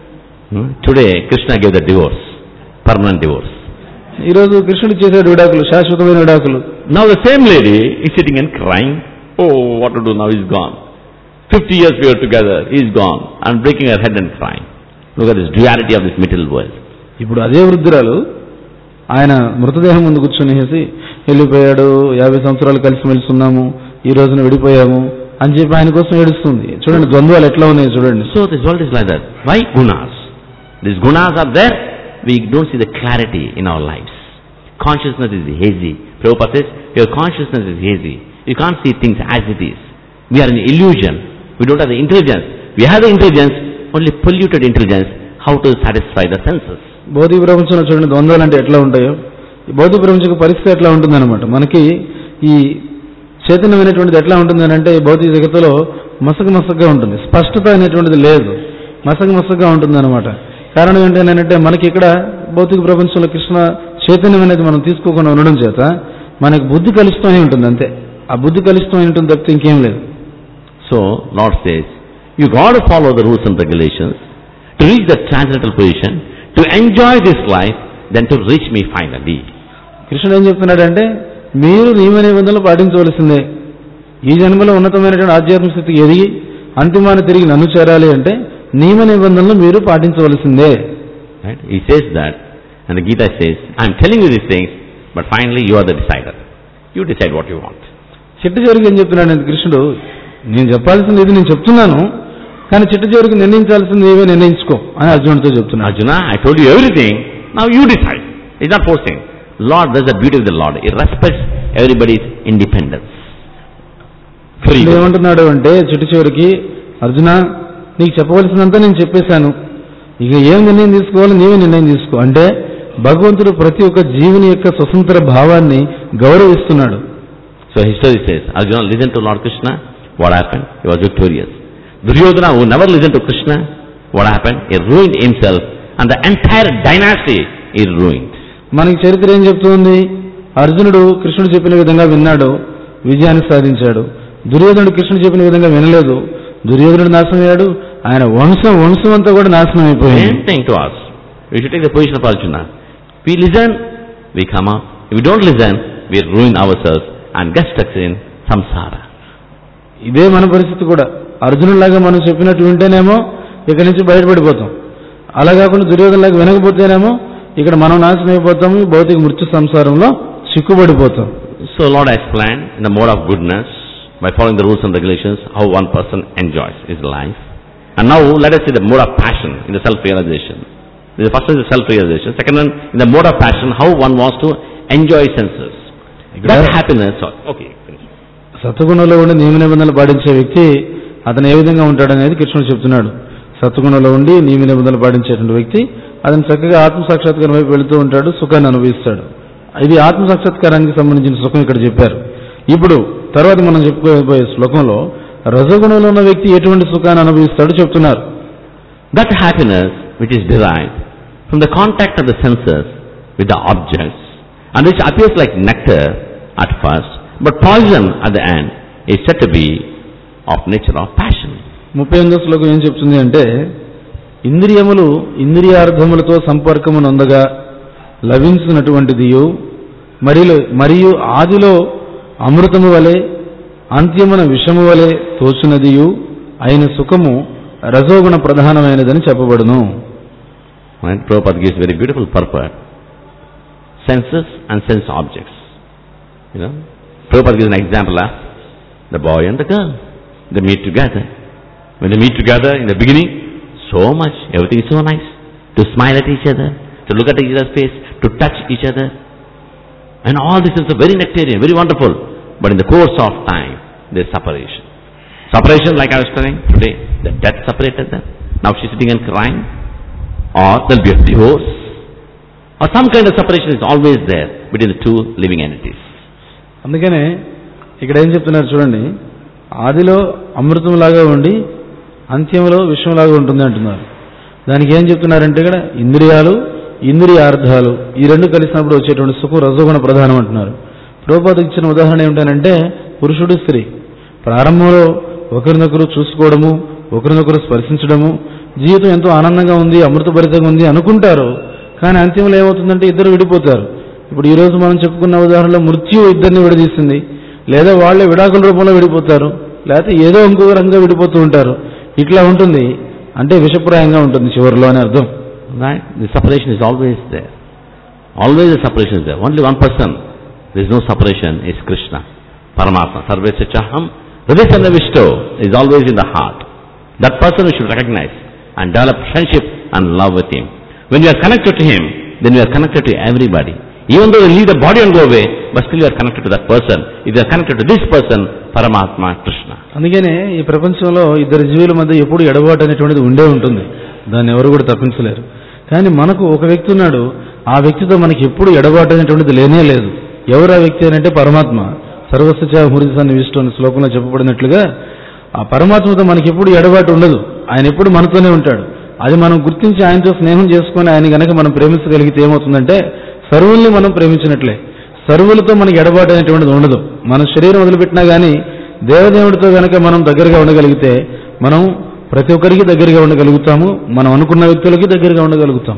Today Krishna gave the divorce, permanent divorce. ఈరోజు కృష్ణుడు చేసాడు విడాకులు, శాశ్వతమైన విడాకులు. Now the same lady is sitting and crying, oh what to do now, he is gone. 50 years we were together, he is gone, and breaking her head and crying. Look at this duality of this material world. ఇప్పుడు అదే వృద్ధురాలు ఆయన మృతదేహం ముందు కూర్చొనేసి వెళ్ళిపోయాడు, 50 సంవత్సరాలు కలిసి మెలుస్తున్నాము, ఈ రోజున విడిపోయాము అని చెప్పి ఆయన కోసం ఏడుస్తుంది. చూడండి ద్వంద్వాలు ఎట్లా ఉన్నాయి చూడండి. So this world is like that. Why gunas? These gunas are there, we don't see the clarity in our lives. Consciousness is hazy. Prabhupada says, your consciousness is hazy. You can't see things as it is. We are in illusion. We don't have the intelligence. We have the intelligence, only polluted intelligence, how to satisfy the senses. భౌతిక ప్రపంచంలో చూడండి ద్వంద్వాలు అంటే ఎట్లా ఉంటాయో, ఈ భౌతిక ప్రపంచ పరిస్థితి ఎట్లా ఉంటుందన్నమాట. మనకి ఈ చైతన్యమైనటువంటిది ఎట్లా ఉంటుంది అని అంటే, ఈ భౌతిక జగత్తులో మసకగా ఉంటుంది, స్పష్టత అనేటువంటిది లేదు, మసకగా ఉంటుంది అనమాట. కారణం ఏంటంటే మనకి ఇక్కడ భౌతిక ప్రపంచంలో కృష్ణ చైతన్యం అనేది మనం తీసుకోకుండా ఉండడం చేత మనకి బుద్ధి కలుస్తూనే ఉంటుంది, అంతే. ఆ బుద్ధి కలుస్తూనే ఉంటుంది తప్పితే ఇంకేం లేదు. So Lord says, you got to follow the rules and regulations to reach the transcendental position, to enjoy this life, then to reach me finally. కృష్ణుడు ఏం చెప్తున్నాడంటే, మీరు నియమ నిబంధనలు పాటించవలసిందే. ఈ జన్మలో ఉన్నతమైనటువంటి ఆధ్యాత్మిక స్థితికి ఎదిగి అంతిమాన్ని తిరిగి నన్ను చేరాలి అంటే నియమ నిబంధనలు మీరు పాటించవలసిందే. Right? He says that, and the Gita says, I am telling you these things, but finally you are the decider. You decide what you want. చిట్ట చివరికి ఏం చెప్తున్నాడు కృష్ణుడు, నేను చెప్పాల్సింది ఇది నేను చెప్తున్నాను, కానీ చిట్ట చివరికి నిర్ణయించాల్సింది ఏవే నిర్ణయించుకో అని అర్జునుడితో చెప్తున్నాడు. Arjuna, I told you everything, now you decide. It's not forcing. Lord, that's the beauty of the Lord. He respects everybody's independence. ఏమంటున్నాడు అంటే చిట్ట చివరికి, అర్జున నీకు చెప్పవలసినంతా నేను చెప్పేశాను, ఇక ఏం నిర్ణయం తీసుకోవాలో నీవే నిర్ణయం తీసుకో. అంటే భగవంతుడు ప్రతి ఒక్క జీవుని యొక్క స్వతంత్ర భావాన్ని గౌరవిస్తున్నాడు. So history says, Arjuna listened to Lord Krishna, what happened? He was victorious. Duryodhana, who never listened to Krishna, what happened? He ruined himself and the entire dynasty he ruined. మనకి చరిత్ర ఏం చెప్తుంది? అర్జునుడు కృష్ణుడు చెప్పిన విధంగా విన్నాడు, విజయాన్ని సాధించాడు. దుర్యోధనుడు కృష్ణుడు చెప్పిన విధంగా వినలేదు, దుర్యోధనుడు నాశనం అయ్యాడు, ఆయన వంశం అంతా కూడా నాశనం అయిపోయింది. Same thing to us. We should take the position of Arjuna. We listen, we come up. If we don't listen, we ruin ourselves and get stuck in samsara. ఇదే మన పరిస్థితి కూడా. అర్జునుడిలాగా మనం చెప్పినట్టు వింటేనేమో ఇక్కడి నుంచి బయటపడిపోతాం, అలా కాకుండా దుర్యోధనలాగా వినకపోతేనేమో ఇక్కడ మనం నాశనం అయిపోతాము, భౌతిక మృత్యు సంసారంలో చిక్కుబడిపోతాం. So Lord explained in the mode of goodness, by following the rules and regulations, how one person enjoys his life. And now let us see the mode of passion in the self-realization. The first is the self-realization. Second one, in the mode of passion, how one wants to enjoy senses. That happiness. Okay. సత్వగుణంలో ఉండి నియమ నిబంధనలు పాటించే వ్యక్తి అతను ఏ విధంగా ఉంటాడనేది కృష్ణుడు చెప్తున్నాడు. సత్వగుణంలో ఉండి నియమ నిబంధనలు పాటించేటువంటి వ్యక్తి అతను చక్కగా ఆత్మ సాక్షాత్కారం వైపు వెళుతూ ఉంటాడు, సుఖాన్ని అనుభవిస్తాడు. ఇది ఆత్మ సాక్షాత్కారానికి సంబంధించిన సుఖం ఇక్కడ చెప్పారు. ఇప్పుడు తర్వాత మనం చెప్పుకోబోయే శ్లోకంలో రజగుణంలో ఉన్న వ్యక్తి ఎటువంటి సుఖాన్ని అనుభవిస్తాడో చెప్తున్నారు. That happiness which is derived from the contact of the senses with the objects, and which appears like nectar at first, but poison at the end, is said to be of nature of passion. 38వ శ్లోకం ఏం చెప్తుంది అంటే, ఇంద్రియములు ఇంద్రియార్థములతో సంపర్కము నొందగా లభించినటువంటిదియు మరియు ఆదిలో అమృతము వలె అంత్యమున విషము వలె తోచునదియు అయిన సుఖము రజోగుణ ప్రధానమైనదని చెప్పబడును. Prabhupada gives very beautiful purport. Senses and sense objects. Prabhupada gives an example of the boy and the girl. They meet together. When they meet together in the beginning, so much, everything is so nice. To smile at each other, to look at each other's face, to touch each other. And all this is very nectarian, very wonderful. But in the course of time, there is separation. Separation, like I was telling today, the death separated them. Now she's sitting and crying. Or there will be a divorce. Or some kind of separation is always there between the two living entities. అందుకనే ఇక్కడ ఏం చెప్తున్నారు చూడండి, ఆదిలో అమృతంలాగా ఉండి అంత్యంలో విషంలాగా ఉంటుంది అంటున్నారు. దానికి ఏం చెప్తున్నారంటే ఇక్కడ ఇంద్రియాలు ఇంద్రియార్థాలు ఈ రెండు కలిసినప్పుడు వచ్చేటువంటి సుఖం రజోగుణ ప్రధానం అంటున్నారు. ప్రభుపాద ఇచ్చిన ఉదాహరణ ఏమిటనంటే, పురుషుడు స్త్రీ ప్రారంభంలో ఒకరినొకరు చూసుకోవడము, ఒకరినొకరు స్పర్శించడము, జీవితం ఎంతో ఆనందంగా ఉంది, అమృతభరితంగా ఉంది అనుకుంటారు. కానీ అంత్యంలో ఏమవుతుందంటే ఇద్దరు విడిపోతారు. ఇప్పుడు ఈరోజు మనం చెప్పుకున్న ఉదాహరణలో మృత్యు ఇద్దరిని విడదీస్తుంది, లేదా వాళ్ళే విడాకుల రూపంలో విడిపోతారు, లేకపోతే ఏదో ఇంకొక రంగంగా విడిపోతూ ఉంటారు. ఇట్లా ఉంటుంది, అంటే విషప్రాయంగా ఉంటుంది చివరిలో అని అర్థం. Right? The separation is always there. Always the separation is there. Only one person, there is no separation, is Krishna, Paramatma. Sarvesya chaham, Hridayasana Vishto is always in the heart. That person we should recognize and develop friendship and love with him. When you are connected to him, then you are connected to everybody. Even though you leave the body and go away, but still you are connected to that person. If you are connected to this person, Paramatma, Krishna. అందుకనే ఈ ప్రపంచంలో ఇద్దరు జీవుల మధ్య ఎప్పుడు ఎడబాటు అనేటువంటిది ఉండే ఉంటుంది, దాన్ని ఎవరు కూడా తప్పించలేరు. కానీ మనకు ఒక వ్యక్తి ఉన్నాడు, ఆ వ్యక్తితో మనకి ఎప్పుడు ఎడబాటు అనేటువంటిది లేనే లేదు. ఎవరు ఆ వ్యక్తి అని అంటే పరమాత్మ. సర్వస్య హృదయాన్ని విష్ణు అనే శ్లోకంలో చెప్పబడినట్లుగా ఆ పరమాత్మతో మనకి ఎప్పుడు ఎడబాటు ఉండదు, ఆయన ఎప్పుడు మనతోనే ఉంటాడు. అది మనం గుర్తించి ఆయనతో స్నేహం చేసుకుని ఆయన గనక మనం ప్రేమించగలిగితే ఏమవుతుందంటే సర్వుల్ని మనం ప్రేమించినట్లే. సర్వులతో మనకి ఎడబాటు అనేటువంటిది ఉండదు. మన శరీరం వదిలిపెట్టినా కానీ దేవదేవుడితో గనక మనం దగ్గరగా ఉండగలిగితే మనం ప్రతి ఒక్కరికి దగ్గరగా ఉండగలుగుతాము, మనం అనుకున్న వ్యక్తులకి దగ్గరగా ఉండగలుగుతాం.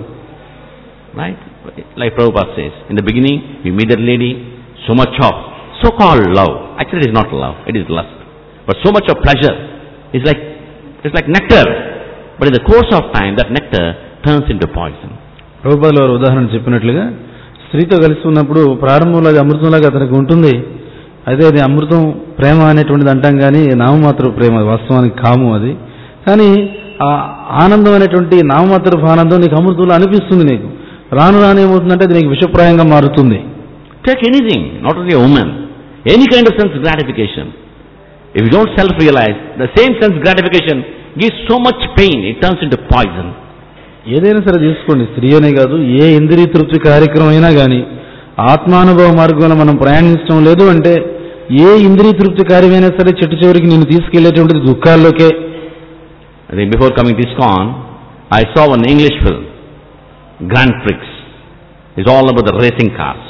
Right? Like Prabhupada says, in the beginning we meet that lady, so much of so-called love. Actually it is not love, it is lust. But so much of pleasure is like nectar. But in the course of time that nectar turns into poison. ప్రభుపాదుల వారు ఉదాహరణ చెప్పినట్లుగా స్త్రీతో కలిసి ఉన్నప్పుడు ప్రారంభంలో అది అమృతంలాగా అతనికి ఉంటుంది. అయితే అది అమృతం ప్రేమ అనేటువంటిది అంటాం కానీ నామమాత్ర ప్రేమ, వాస్తవానికి కాము అది. కానీ ఆ ఆనందం అనేటువంటి నామమాత్రపు ఆనందం నీకు అమృతంలో అనిపిస్తుంది. నీకు రాను రాను ఏమవుతుందంటే అది నీకు విషప్రాయంగా మారుతుంది. Take anything, not only a woman, any kind of sense gratification. If you don't self-realize, the same sense gratification gives so much pain, it turns into poison. ఏదైనా సరే తీసుకోండి, స్త్రీ అనే కాదు, ఏ ఇంద్రియ తృప్తి కార్యక్రమం అయినా కానీ ఆత్మానుభవ మార్గంలో మనం ప్రయాణించడం లేదు అంటే ఏ ఇంద్రియ తృప్తి కార్యమైనా సరే చెట్టు చివరికి నేను తీసుకెళ్లేటువంటిది దుఃఖాల్లోకే. I think before coming to ISKCON, I saw one English film, Grand Prix. It's all about the racing cars.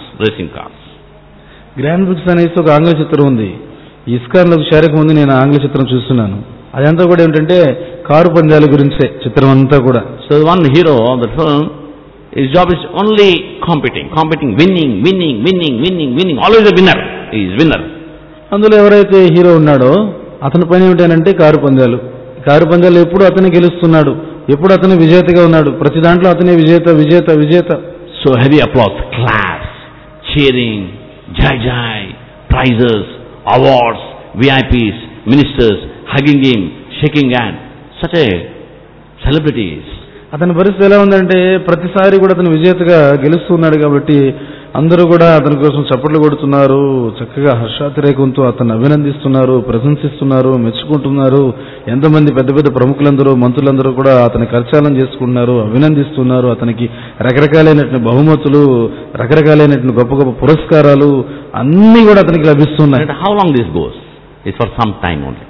Grand prix అనేసి ఒక ఆంగ్ల చిత్రం ఉంది. ఇస్కాన్లోకి చేరక ముందు నేను ఆంగ్ల చిత్రం చూస్తున్నాను. అదంతా కూడా ఏంటంటే కారు పందాల గురించే చిత్రం అంతా కూడా. So one hero of the film, his job is only competing, winning. Always a winner. He is winner. అందులో ఎవరైతే హీరో ఉన్నాడో అతని పని ఏమిటంటే కారు పందాలు. కారు పందాలు ఎప్పుడు అతనే గెలుస్తున్నాడు, ఎప్పుడు అతనే విజేతగా ఉన్నాడు, ప్రతి దాంట్లో అతనే విజేత. So heavy applause, claps, cheering, jai, prizes, awards, VIPs, ministers, hugging him, shaking hand. Such a celebrities. అతని పరిస్థితి ఎలా ఉందంటే ప్రతిసారి కూడా అతను విజేతగా గెలుస్తున్నాడు కాబట్టి అందరూ కూడా అతని కోసం చప్పట్లు కొడుతున్నారు, చక్కగా హర్షాతిరేకంతో అతను అభినందిస్తున్నారు, ప్రశంసిస్తున్నారు, మెచ్చుకుంటున్నారు. ఎంతమంది పెద్ద పెద్ద ప్రముఖులందరూ, మంత్రులందరూ కూడా అతని కరచాలనం చేసుకుంటున్నారు, అభినందిస్తున్నారు. అతనికి రకరకాలైనటువంటి బహుమతులు, రకరకాలైనటువంటి గొప్ప గొప్ప పురస్కారాలు అన్నీ కూడా అతనికి లభిస్తున్నాయి. How long this goes? It's for some time only.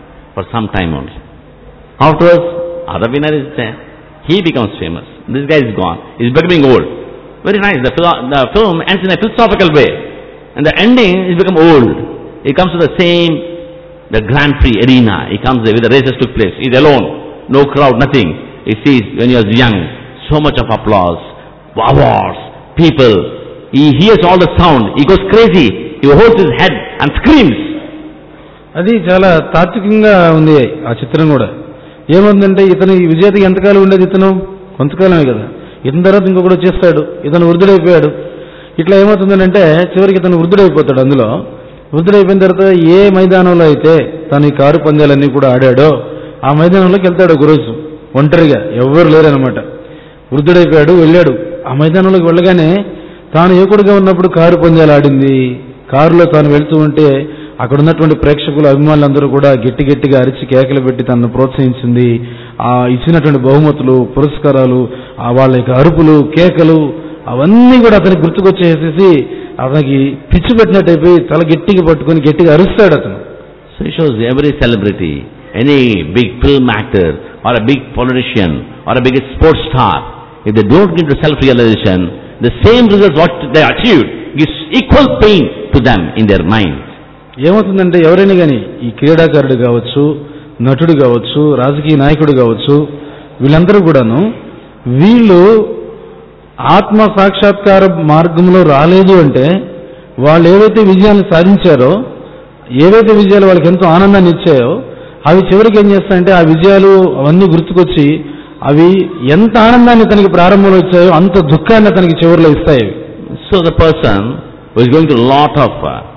Afterwards, other winner is there. He becomes famous. This guy is gone. He's becoming old. Very nice. The film ends in a philosophical way. And the ending is become old. He comes to the Grand Prix arena. He comes there where the races took place. He's alone. No crowd, nothing. He sees when he was young, so much of applause, awards, people. He hears all the sound. He goes crazy. He holds his head and screams. అది చాలా తాత్వికంగా ఉంది ఆ చిత్రం కూడా. ఏముందంటే ఇతను ఈ విజేతకి ఎంతకాలం ఉండేది, ఇతను కొంతకాలమే కదా. ఇతని తర్వాత ఇంకొకటి వచ్చేస్తాడు, ఇతను వృద్ధుడైపోయాడు. ఇట్లా ఏమవుతుందంటే చివరికి ఇతను వృద్ధుడైపోతాడు. అందులో వృద్ధుడైపోయిన తర్వాత ఏ మైదానంలో అయితే తను ఈ కారు పందాలన్నీ కూడా ఆడాడో ఆ మైదానంలోకి వెళ్తాడు ఒకరోజు ఒంటరిగా, ఎవ్వరు లేరనమాట. వృద్ధుడైపోయాడు, వెళ్ళాడు. ఆ మైదానంలోకి వెళ్ళగానే తాను యువకుడిగా ఉన్నప్పుడు కారు పందాలు ఆడింది, కారులో తాను వెళ్తూ ఉంటే అక్కడ ఉన్నటువంటి ప్రేక్షకులు, అభిమానులందరూ కూడా గట్టిగా అరిచి కేకలు పెట్టి తనను ప్రోత్సహించింది. ఆ ఇచ్చినటువంటి బహుమతులు, పురస్కారాలు, వాళ్ళ యొక్క అరుపులు, కేకలు అవన్నీ కూడా అతనికి గుర్తుకొచ్చేసేసి అతనికి పిచ్చి పెట్టినట్టయిపోయి తల గట్టిగా పట్టుకొని గట్టిగా అరుస్తాడు అతను. So it shows every celebrity, any big film actor or a big politician or a big sports star, if they don't get to self-realization, the same results what they achieved gives equal pain to them in their mind. ఏమవుతుందంటే ఎవరైనా కానీ ఈ క్రీడాకారుడు కావచ్చు, నటుడు కావచ్చు, రాజకీయ నాయకుడు కావచ్చు, వీళ్ళందరూ కూడాను వీళ్ళు ఆత్మ సాక్షాత్కార మార్గంలో రాలేదు అంటే వాళ్ళు ఏవైతే విజయాన్ని సాధించారో, ఏవైతే విజయాలు వాళ్ళకి ఎంతో ఆనందాన్ని ఇచ్చాయో అవి చివరికి ఏం చేస్తాయంటే ఆ విజయాలు అవన్నీ గుర్తుకొచ్చి అవి ఎంత ఆనందాన్ని తనకి ప్రారంభంలో ఇచ్చాయో అంత దుఃఖాన్ని అతనికి చివరిలో ఇస్తాయి. So the person who is going through a lot of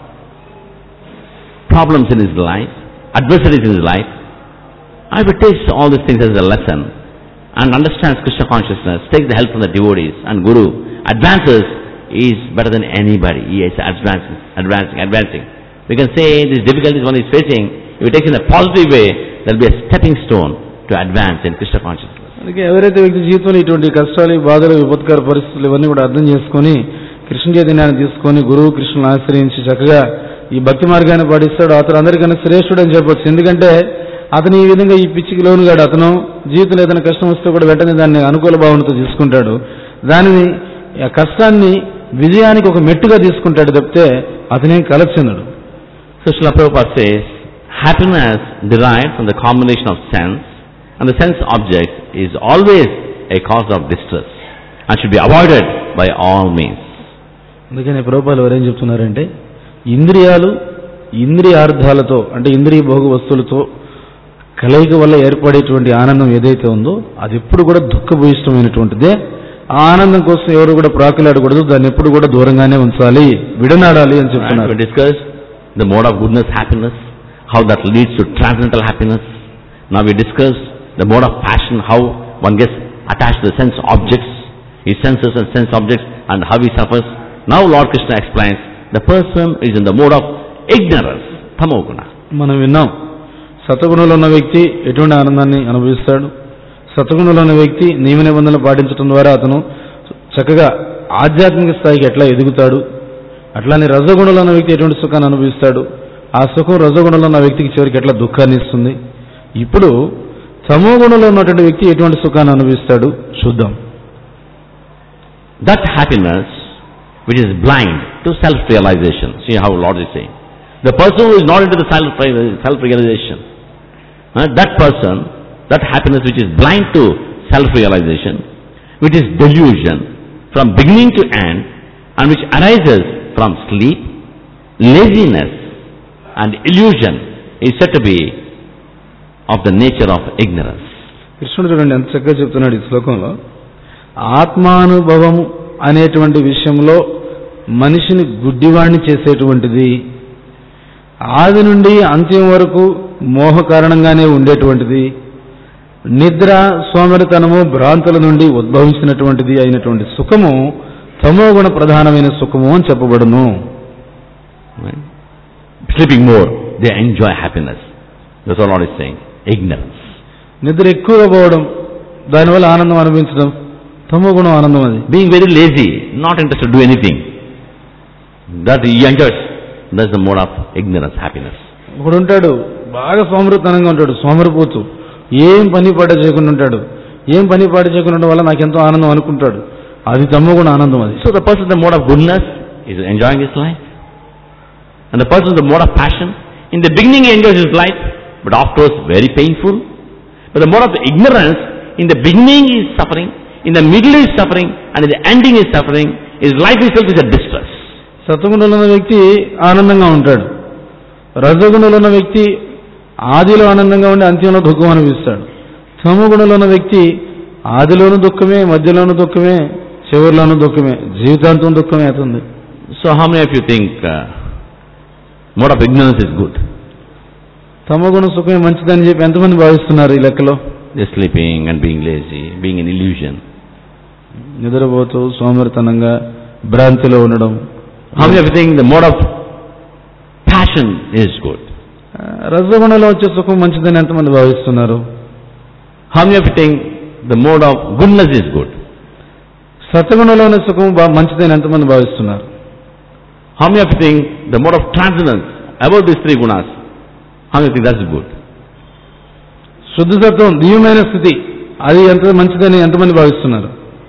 problems in his life, adversities in his life, I would take all these things as a lesson and understands Krishna consciousness, takes the help from the devotees and Guru, advances, he is better than anybody. He is advancing. We can say these difficulties one is facing, if he takes in a positive way, there will be a stepping stone to advance in Krishna consciousness. అందుకే ఎవరైతే వ్యక్తి జీవితంలో ఇటువంటి కష్టాలు, బాధలు, విపత్కర పరిస్థితులు ఇవన్నీ కూడా అర్థం చేసుకొని కృష్ణ చైతన్యాన్ని తీసుకొని గురువు కృష్ణుని ఆశ్రయించి చక్కగా ఈ భక్తి మార్గాన్ని పాటిస్తాడు, అతను అందరికన్నా శ్రేష్ఠుడు అని చెప్పొచ్చు. ఎందుకంటే అతను ఈ విధంగా ఈ పిచ్చికి లోనుగాడు. అతను జీవితంలో ఏదైనా కష్టం వస్తే కూడా వెంటనే దాన్ని అనుకూల భావనతో తీసుకుంటాడు. దానిని ఆ కష్టాన్ని విజయానికి ఒక మెట్టుగా తీసుకుంటాడు తప్పితే అతనేం కలచెందడు. So Srila Prabhupada says, happiness derived from the combination of sense and the sense object is always a cause of distress and should be avoided by all means. అందుకని ప్రభుపాదులు వారు ఏం చెప్తున్నారంటే ఇంద్రియాలు, ఇంద్రియార్థాలతో అంటే ఇంద్రియ భోగ వస్తువులతో కలయిక వల్ల ఏర్పడేటువంటి ఆనందం ఏదైతే ఉందో అది ఎప్పుడు కూడా దుఃఖభూయిష్టమైనటువంటిదే. ఆ ఆనందం కోసం ఎవరు కూడా ప్రాకులాడకూడదు, దాన్ని ఎప్పుడు కూడా దూరంగానే ఉంచాలి, విడనాడాలి అని చెప్తున్నారు. We discussed the mode of goodness, happiness, how that leads to transcendental happiness. Now we discuss the mode of passion, how one gets attached to the sense objects, his senses and sense objects, and how he suffers. Now Lord Krishna explains, the person is in the mode of ignorance, tamoguna. మనం విన్నాం, సత్వగుణంలో ఉన్న వ్యక్తి ఎటువంటి ఆనందాన్ని అనుభవిస్తాడు. సత్వగుణంలో ఉన్న వ్యక్తి నియమ నిబంధనలు పాటించడం ద్వారా అతను చక్కగా ఆధ్యాత్మిక స్థాయికి ఎట్లా ఎదుగుతాడు. అట్లానే రజగుణంలో ఉన్న వ్యక్తి ఎటువంటి సుఖాన్ని అనుభవిస్తాడు. ఆ సుఖం రజగుణంలో ఉన్న వ్యక్తికి చివరికి ఎట్లా దుఃఖాన్ని ఇస్తుంది. ఇప్పుడు తమో గుణంలో ఉన్నటువంటి వ్యక్తి ఎటువంటి సుఖాన్ని అనుభవిస్తాడు చూద్దాం. That happiness which is blind to self-realization. See how Lord is saying. The person who is not into the self-realization, that person, that happiness which is blind to self-realization, which is delusion from beginning to end, and which arises from sleep, laziness, and illusion, is said to be of the nature of ignorance. కృష్ణుడు చూడండి ఎంత చక్కగా చెప్తున్నాడు ఈ శ్లోకంలో. ఆత్మానుభవము అనేటువంటి విషయంలో మనిషిని గుడ్డివాణ్ణి చేసేటువంటిది, ఆది నుండి అంత్యం వరకు మోహ కారణంగానే ఉండేటువంటిది, నిద్ర, సోమరితనము, భ్రాంతుల నుండి ఉద్భవించినటువంటిది అయినటువంటి సుఖము తమోగుణ ప్రధానమైన సుఖము అని చెప్పబడును. Sleeping more, they enjoy happiness. That's what Lord is saying. Ignorance. నిద్ర ఎక్కువగా పోవడం, దానివల్ల ఆనందం అనుభవించడం, తమోగుణం ఆనందం. అది being very lazy, not interested to do anything, that he enjoys. That's the mode of ignorance, happiness. ఒకడు ఉంటాడు బాగా సోమరితనంగా ఉంటాడు, సోమరిపోతూ ఏం పని పాట చేయకుండా ఉంటాడు. ఏం పని పాట చేయకుండా ఉండడం వల్ల నాకెంతో ఆనందం అనుకుంటాడు. అది తమోగుణ ఆనందం. అది So the person in the mode of goodness is enjoying his life, and the person in the mode of passion, in the beginning he enjoys his life, but afterwards very painful. But the mode of ignorance, in the beginning he is suffering, in the middle he is suffering, and in the ending he is suffering. His life itself is a distress. సత్వగుణంలో ఉన్న వ్యక్తి ఆనందంగా ఉంటాడు. రజగుణంలో ఉన్న వ్యక్తి ఆదిలో ఆనందంగా ఉండి అంత్యంలో దుఃఖం అనుభవిస్తాడు. తమోగుణంలో ఉన్న వ్యక్తి ఆదిలోనూ దుఃఖమే, మధ్యలోనూ దుఃఖమే, చివరిలోనూ దుఃఖమే, జీవితాంతం దుఃఖమే అవుతుంది. So how many of you think mode of ignorance is good? తమోగుణ సుఖమే మంచిదని చెప్పి ఎంతమంది భావిస్తున్నారు ఈ లెక్కలో? They're sleeping and being lazy, being an illusion. నిద్రపోతూ సోమరితనంగా భ్రాంతిలో ఉండడం. How many of you think the mode of passion is good? రజగుణంలో వచ్చే సుఖం మంచిదని ఎంతమంది భావిస్తున్నారు? How many of you think the mode of goodness is good? సత్వగుణంలో ఉన్న సుఖం మంచిదని ఎంతమంది భావిస్తున్నారు? How many of you think the mode of transcendence above these three gunas, how many think that's good? శుద్ధ సత్వం, దివ్యమైన స్థితి, అది ఎంత మంచిదని ఎంతమంది భావిస్తున్నారు?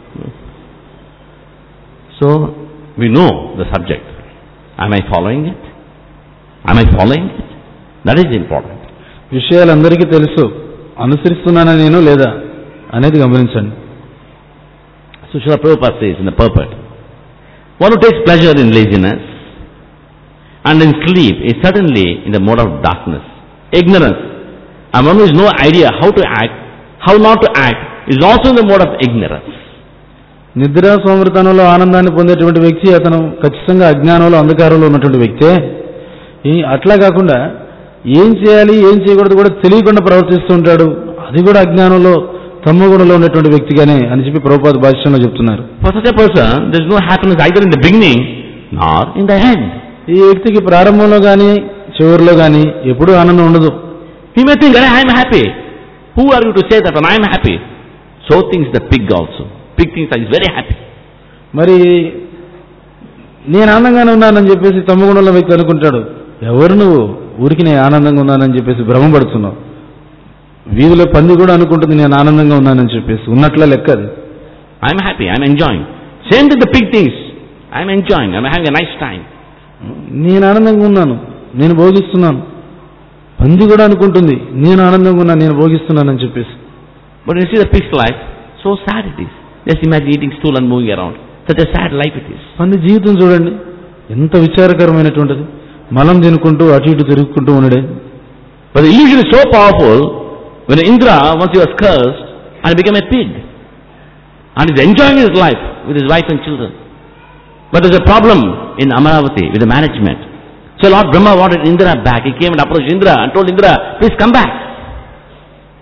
So we know the subject. Am I following it? Am I following it? That is important. విషయాలు అందరికీ తెలుసు, అనుసరిస్తున్నానా నేను లేదా అనేది గమనించండి. So Srila Prabhupada says in the purport, one who takes pleasure in laziness and in sleep is certainly in the mode of darkness, ignorance. And one who has no idea how to act, how not to act, is also in the mode of ignorance. నిద్ర, సోమరితనంలో ఆనందాన్ని పొందేటువంటి వ్యక్తి అతను ఖచ్చితంగా అజ్ఞానంలో, అంధకారంలో ఉన్నటువంటి వ్యక్తే. అట్లా కాకుండా ఏం చేయాలి ఏం చేయకూడదు కూడా తెలియకుండా ప్రవర్తిస్తూ ఉంటాడు. అది కూడా అజ్ఞానంలో, తమోగుణంలో ఉన్నటువంటి వ్యక్తిగానే అని చెప్పి ప్రభుపాద భాష్యంలో చెప్తున్నారు. For such a person, there is no happiness either in the beginning nor in the end. ఈ వ్యక్తికి ప్రారంభంలో కానీ చివరిలో కానీ ఎప్పుడూ ఆనందం ఉండదు. He may think, I am happy. Who are you to say that when I am happy? So thinks the pig also. Pig thinks I is very happy. మరి నేను ఆనందంగానే ఉన్నానని చెప్పేసి తమోగుణంలో వ్యక్తి అనుకుంటాడు. ఎవరు నువ్వు? ఊరికి నేను ఆనందంగా ఉన్నానని చెప్పేసి భ్రమపడుతున్నావు. వీధిలో పంది కూడా అనుకుంటుంది నేను ఆనందంగా ఉన్నానని చెప్పేసి, ఉన్నట్లే లెక్క అది. I am happy, I am enjoying. Same to the pig thinks, I am enjoying, I am having a nice time. నేను ఆనందంగా ఉన్నాను, నేను భోగిస్తున్నాను. పంది కూడా అనుకుంటుంది నేను ఆనందంగా ఉన్నాను, నేను భోగిస్తున్నానని చెప్పేసి. But when you see the pig's life, so sad it is. Just imagine eating stool and moving around. Such a sad life it is. పంది జీవితం చూడండి ఎంత విచారకరమైనటువంటిది. మలం తినుకుంటూ అటు ఇటు తిరుగుకుంటూ ఉండడే. But the illusion is so powerful, when Indra, once he was cursed and became a pig, and is enjoying his life with his wife and children. But there's a problem in Amaravati with the management. So Lord Brahma wanted Indra back. He came and approached Indra and told Indra, please come back.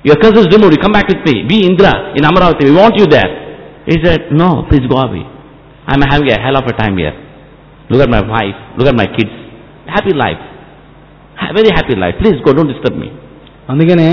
Your curse is removed. You come back with me. Be Indra in Amaravati. We want you there. He said, no, please go away. I'm having a hell of a time here. Look at my wife. Look at my kids. Happy life. Very happy life. Please go. Don't disturb me. అందుకనే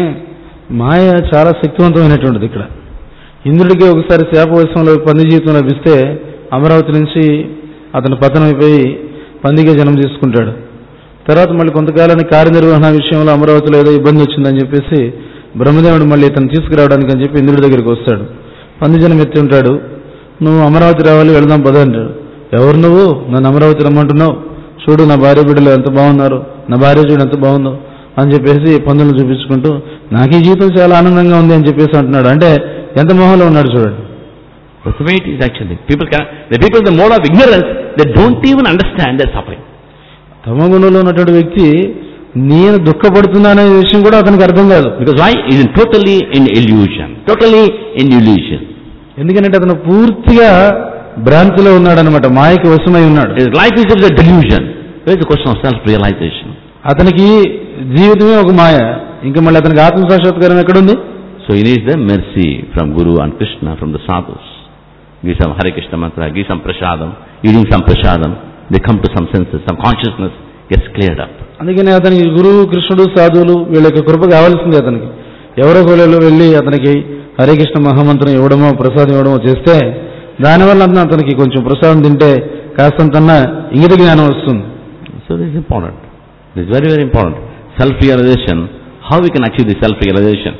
మాయ చాలా శక్తివంతమైనటువంటిది. ఇక్కడ ఇంద్రుడికి ఒకసారి శాపవశంలో పంది జీవితంలో లభిస్తే అమరావతి నుంచి అతను పతనమైపోయి పందిగా జన్మ తీసుకుంటాడు. తర్వాత మళ్ళీ కొంతకాలానికి కార్యనిర్వహణ విషయంలో అమరావతిలో ఏదో ఇబ్బంది వచ్చిందని చెప్పేసి బ్రహ్మదేవుడు మళ్ళీ ఇతను తీసుకురావడానికి అని చెప్పి ఇంద్రుడి దగ్గరికి వస్తాడు. పంది జనం ఎత్తి ఉంటాడు. నువ్వు అమరావతి రావాలి, వెళదాం పద అంటాడు. ఎవరు నువ్వు? నన్ను అమరావతి రమ్మంటున్నావు? చూడు నా భార్య బిడ్డలు ఎంత బాగున్నారు, నా భార్య చూడు ఎంత బాగుందో అని చెప్పేసి పందులను చూపించుకుంటూ నాకు ఈ జీవితం చాలా ఆనందంగా ఉంది అని చెప్పేసి అంటున్నాడు. అంటే ఎంత మొహంలో ఉన్నాడు చూడండి. That's the way it is actually. The people in the mode of ignorance, they don't even understand their suffering. తమగుణంలో ఉన్నటువంటి వ్యక్తి నేను దుఃఖపడుతున్నానే విషయం కూడా అతనికి అర్థం కాదు. Because why? He is totally in illusion. Totally in illusion. ఎందుకంటే అతను పూర్తిగా భ్రాంతిలో ఉన్నాడనమాట, మాయకి వశమై ఉన్నాడు. His life is a delusion. There is a question of self-realization. అతనికి జీవితమే ఒక మాయ. ఇంకా మళ్ళీ అతనికి ఆత్మసాక్షాత్కారం ఎక్కడుంది? So he needs the mercy from Guru and Krishna, from the sadhus. Give some Hare Krishna mantra, give some prasadam, eating some prasadam, they come to some senses, some consciousness gets cleared up. అందుకని అతనికి గురువు, కృష్ణుడు, సాధువులు వీళ్ళ యొక్క కృప కావాల్సింది. అతనికి ఎవరో ఒకళ్ళు వెళ్ళి అతనికి హరే కృష్ణ మహామంత్రం ఇవ్వడమో ప్రసాదం ఇవ్వడమో చేస్తే దానివల్ల అతనికి కొంచెం ప్రసాదం తింటే కాస్తంతన్నా ఇంగిత జ్ఞానం వస్తుంది. So this is important. This is very, very important. Self-realization. How we can achieve this self-realization?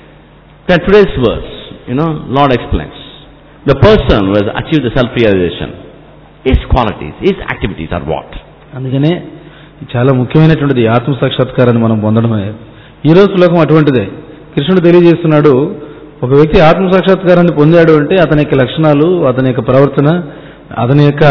That today's verse, Lord explains. The person who has achieved the self-realization, his qualities, his activities are what? అందుకనే చాలా ముఖ్యమైనటువంటిది ఆత్మసాక్షాత్కారాన్ని మనం పొందడం అనేది. ఈ రోజు శ్లోకం అటువంటిదే. కృష్ణుడు తెలియజేస్తున్నాడు, ఒక వ్యక్తి ఆత్మసాక్షాత్కారాన్ని పొందాడు అంటే అతని యొక్క లక్షణాలు, అతని యొక్క ప్రవర్తన, అతని యొక్క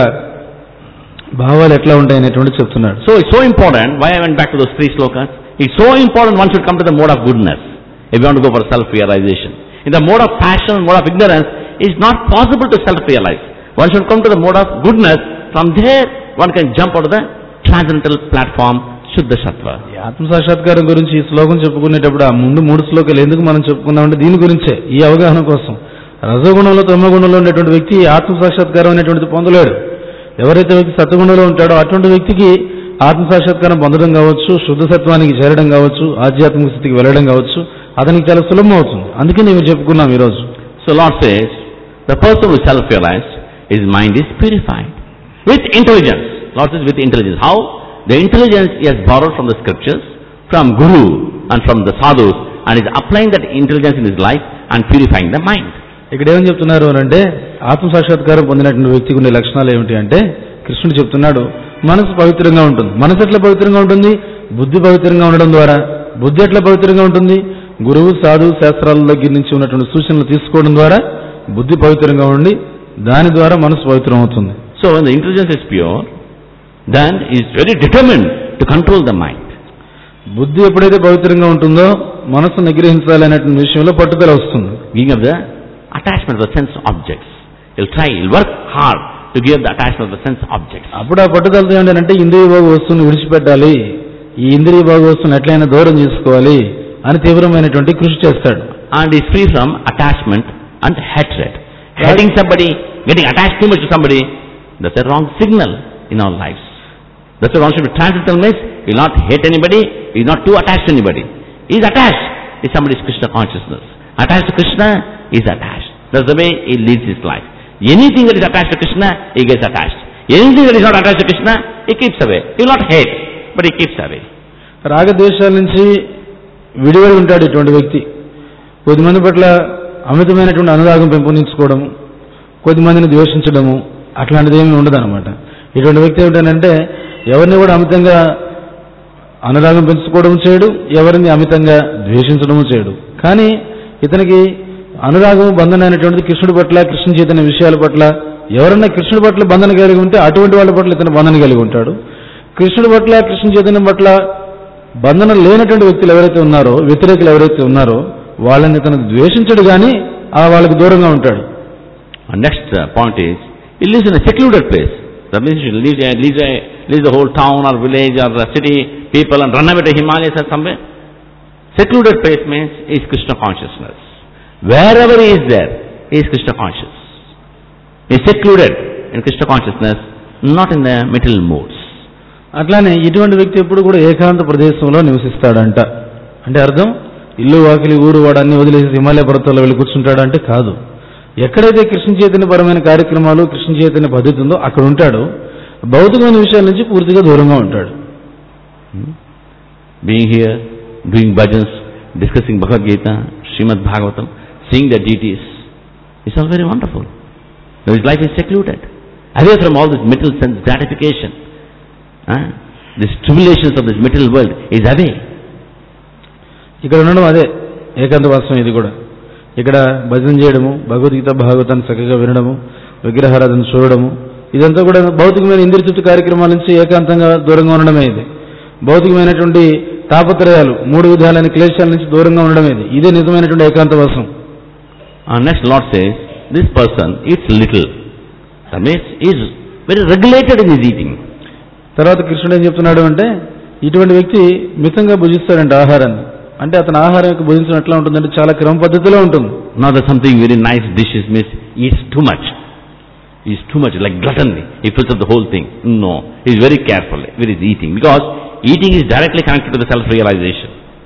భావాలు ఎట్లా ఉంటాయనేటువంటి చెప్తున్నాడు. So it's so important. Why I went back to those 3 slokas? It's so important one should come to the mode of goodness if you want to go for self-realization. In the mode of passion, mode of ignorance, it's not possible to self-realize. One should come to the mode of goodness. From there, one can jump out of the transcendental platform, Shuddha Sattva. ఆత్మసాక్షాత్కారం గురించి ఈ శ్లోకం చెప్పుకునేటప్పుడు ఆ ముందు 3 శ్లోకాలు ఎందుకు మనం చెప్పుకున్నామంటే దీని గురించే, ఈ అవగాహన కోసం. రజోగుణంలో తమగుణంలో ఉండేటువంటి వ్యక్తి ఆత్మసాక్షాత్కారం అనేటువంటిది పొందలేడు. ఎవరైతే వ్యక్తి సత్వగుణంలో ఉంటాడో అటువంటి వ్యక్తికి ఆత్మసాక్షాత్కారం పొందడం కావచ్చు, శుద్ధ సత్వానికి చేరడం కావచ్చు, ఆధ్యాత్మిక స్థితికి వెళ్ళడం కావచ్చు, అతనికి చాలా సులభం అవుతుంది. అందుకే మేము చెప్పుకున్నాం ఈరోజు. So Lord says, the person who is self-realized, his mind is purified. With intelligence. Lord says with intelligence. How? The intelligence he has borrowed from the scriptures, from Guru and from the sadhus, and is applying that intelligence in his life and purifying the mind. ఇక్కడ ఏమని చెప్తున్నారు అంటే ఆత్మసాక్షాత్కారం పొందినటువంటి వ్యక్తికి ఉండే లక్షణాలు ఏమిటి అంటే కృష్ణుడు చెప్తున్నాడు, మనసు పవిత్రంగా ఉంటుంది. మనసు ఎట్లా పవిత్రంగా ఉంటుంది? బుద్ధి పవిత్రంగా ఉండడం ద్వారా. బుద్ధి ఎట్లా పవిత్రంగా ఉంటుంది? గురువు, సాధువు, శాస్త్రాల దగ్గర నుంచి ఉన్నటువంటి సూచనలు తీసుకోవడం ద్వారా బుద్ధి పవిత్రంగా ఉండి దాని ద్వారా మనసు పవిత్రం అవుతుంది. So when the intelligence is pure, then he is very determined to control the mind. బుద్ధి ఎప్పుడైతే పవిత్రంగా ఉంటుందో మనసు నిగ్రహించాలి అనేటువంటి విషయంలో పట్టుదల వస్తుంది. Giving up the attachment of the sense objects. He'll work hard to give up the attachment of the sense objects. అప్పుడు ఆ పట్టుదలతో ఏంటంటే ఇంద్రియ భోగ వస్తువును విడిచిపెట్టాలి, ఈ ఇంద్రియ భోగ వస్తువును ఎట్లయినా దూరం చేసుకోవాలి అని తీవ్రమైనటువంటి కృషి చేస్తాడు. And is free from attachment and hatred. Hating somebody, getting attached too much to somebody, that's a wrong signal in our lives. That's why one should be transcendental means he will not hate anybody, he is not too attached to anybody. He is attached if somebody is Krishna consciousness. Attached to Krishna, he is attached. That's the way he leads his life. Anything that is attached to Krishna, he gets attached. Anything that is not attached to Krishna, he keeps away. He will not hate, but he keeps away. రాగద్వేషాల నుంచి విడివడి ఉంటాడు ఇటువంటి వ్యక్తి. కొద్దిమంది పట్ల అమితమైనటువంటి అనురాగం పెంపొందించుకోవడము, కొద్దిమందిని ద్వేషించడము అట్లాంటిది ఏమీ ఉండదు అనమాట. ఇటువంటి వ్యక్తి ఏమిటంటే ఎవరిని కూడా అమితంగా అనురాగం పెంచుకోవడం చేయడు, ఎవరిని అమితంగా ద్వేషించడము చేయడు. కానీ ఇతనికి అనురాగం, బంధన అనేటువంటిది కృష్ణుడి పట్ల, కృష్ణ చైతన్య విషయాల పట్ల. ఎవరన్నా కృష్ణుడి పట్ల బంధన కలిగి ఉంటే అటువంటి వాళ్ళ పట్ల ఇతను బంధన కలిగి ఉంటాడు. కృష్ణుడి పట్ల, కృష్ణ చైతన్యం పట్ల బంధనం లేనటువంటి వ్యక్తులు ఎవరైతే ఉన్నారో, వ్యతిరేకులు ఎవరైతే ఉన్నారో వాళ్ళని ఇతను ద్వేషించడు కానీ వాళ్ళకి దూరంగా ఉంటాడు. Next point is, he lives in a secluded place. That means he leaves the whole town or village or the city people and run away to Himalayas or somewhere. Secluded place means he is Krishna consciousness. Wherever he is there, he is Krishna conscious. He is secluded in Krishna consciousness, not in the material moods. అట్లానే ఇటువంటి వ్యక్తి ఎప్పుడు కూడా ఏకాంత ప్రదేశంలో నివసిస్తాడంట. అంటే అర్థం ఇల్లు వాకిలి ఊరు వాడు అన్ని వదిలేసి హిమాలయ పర్వతాల్లో వెళ్ళి కూర్చుంటాడంటే కాదు. ఎక్కడైతే కృష్ణ చైతన్యపరమైన కార్యక్రమాలు కృష్ణ చైతన్య పద్ధతి ఉందో అక్కడ ఉంటాడు. భౌతికమైన విషయాల నుంచి పూర్తిగా దూరంగా ఉంటాడు. Being here, doing bhajans, discussing Bhagavad Gita, Srimad Bhagavatam, seeing the deities, it's all very wonderful. His life is secluded, away from all this material sense gratification. These tribulations of this material world is away. ఇక్కడ ఉండడం అదే ఏకాంతవాసం. ఇది కూడా ఇక్కడ భజన చేయడము, భగవద్గీత భాగవతాన్ని చక్కగా వినడము, విగ్రహారాధన చూడడము, ఇదంతా కూడా భౌతికమైన ఇంద్రియతృప్తి కార్యక్రమాల నుంచి ఏకాంతంగా దూరంగా ఉండడమే. ఇది భౌతికమైనటువంటి తాపత్రయాలు, మూడు విధాలైన క్లేశాల నుంచి దూరంగా ఉండడమే. ఇదే నిజమైనటువంటి ఏకాంతవాసం. Next Lord says, this person eats little. That means he is very regulated in his eating. తర్వాత కృష్ణుడు ఏం చెప్తున్నాడు అంటే, ఇటువంటి వ్యక్తి మితంగా భుజిస్తాడంటే ఆహారాన్ని. అంటే అతని ఆహారం యొక్క భుజించడం ఎట్లా ఉంటుందంటే చాలా క్రమ పద్ధతిలో ఉంటుంది. Not that something very nice dishes means he eats too much. He is too much, like gluttony. He fills up the whole thing. No, he is very careful with his eating, because eating is directly connected to the self-realization.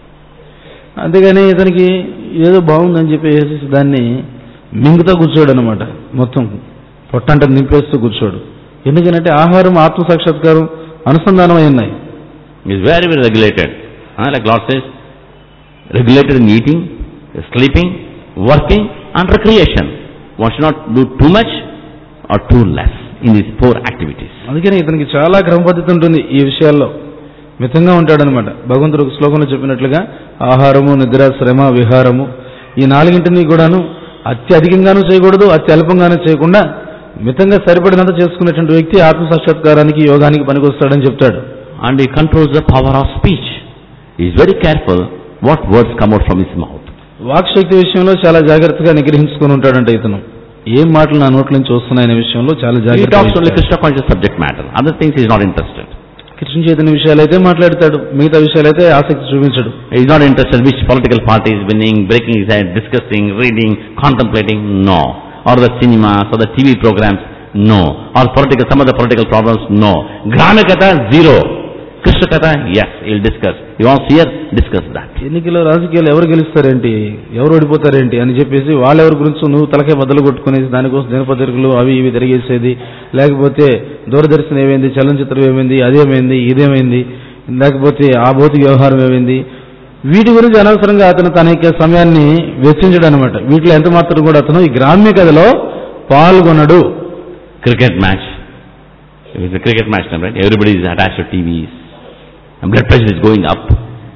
అంతేగాని ఇతనికి ఏదో బాగుందని చెప్పేసి దాన్ని మింగుతా కూర్చోడు అనమాట. మొత్తం పొట్టంట నింపేస్తూ కూర్చోడు. ఎందుకంటే ఆహారం ఆత్మ సాక్షాత్కారం అనుసంధానం అయి ఉన్నాయి. He is very, very regulated. Like Lord says, regulated in eating, sleeping, working and recreation. One should not do too much or too less in these 4 activities. అందుకని ఇతనికి చాలా క్రమ పద్ధతి ఉంటుంది ఈ విషయాల్లో. మితంగా ఉంటాడనమాట. భగవంతుడు ఒక శ్లోకంలో చెప్పినట్లుగా ఆహారము, నిద్ర, శ్రమ, విహారము ఈ 4ంటిని కూడాను అత్యధికంగానూ చేయకూడదు, అత్యల్పంగానూ చేయకుండా మితంగా సరిపడినంత చేసుకునేటువంటి వ్యక్తి ఆత్మ సాక్షాత్కారానికి, యోగానికి పనికొస్తాడని చెప్తాడు. And he controls the power of speech. He is very careful what words come out from his mouth. వాక్శక్తి విషయంలో చాలా జాగ్రత్తగా నిగ్రహించుకొని ఉంటాడంట ఇతను. ఏం మాటలు నా నోట్ల నుంచి వస్తున్నాయనే విషయంలో చాలా జాగ్రత్తగా. He talks only Krishna conscious subject matter. Other things he is not interested. Krishna Chaitanya విషయాలైతే మాట్లాడతాడు, మిగతా విషయాలైతే ఆసక్తి చూపించడు. He is not interested which political party is winning, breaking his head, discussing, reading, contemplating. No. Or the cinemas or the TV programs. No. Or some other political problems. No. Grama Katha, zero. Krishna Katha, yes, he will discuss. He wants to hear, discuss that. ఎన్నికల్లో రాజకీయాలు ఎవరు గెలుస్తారేంటి, ఎవరు ఓడిపోతారేంటి అని చెప్పేసి వాళ్ళెవరి గురించి నువ్వు తలకాయ బద్దలు కొట్టుకునేసి దానికోసం దినపత్రికలు అవి ఇవి తిరిగేసేది, లేకపోతే దూరదర్శన్ ఏమైంది, చలనచిత్రం ఏమైంది, అదేమైంది, ఇదేమైంది, లేకపోతే ఆ భౌతిక వ్యవహారం ఏమైంది, వీటి గురించి అనవసరంగా అతను తన యొక్క సమయాన్ని వెచ్చించడం అనమాట. వీటిలో ఎంత మాత్రం కూడా అతను ఈ గ్రామ్య కథలో పాల్గొనడు. Cricket match. It is a cricket match, right? Everybody is attached to TVs. And blood pressure is going up.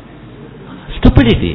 Stupidity.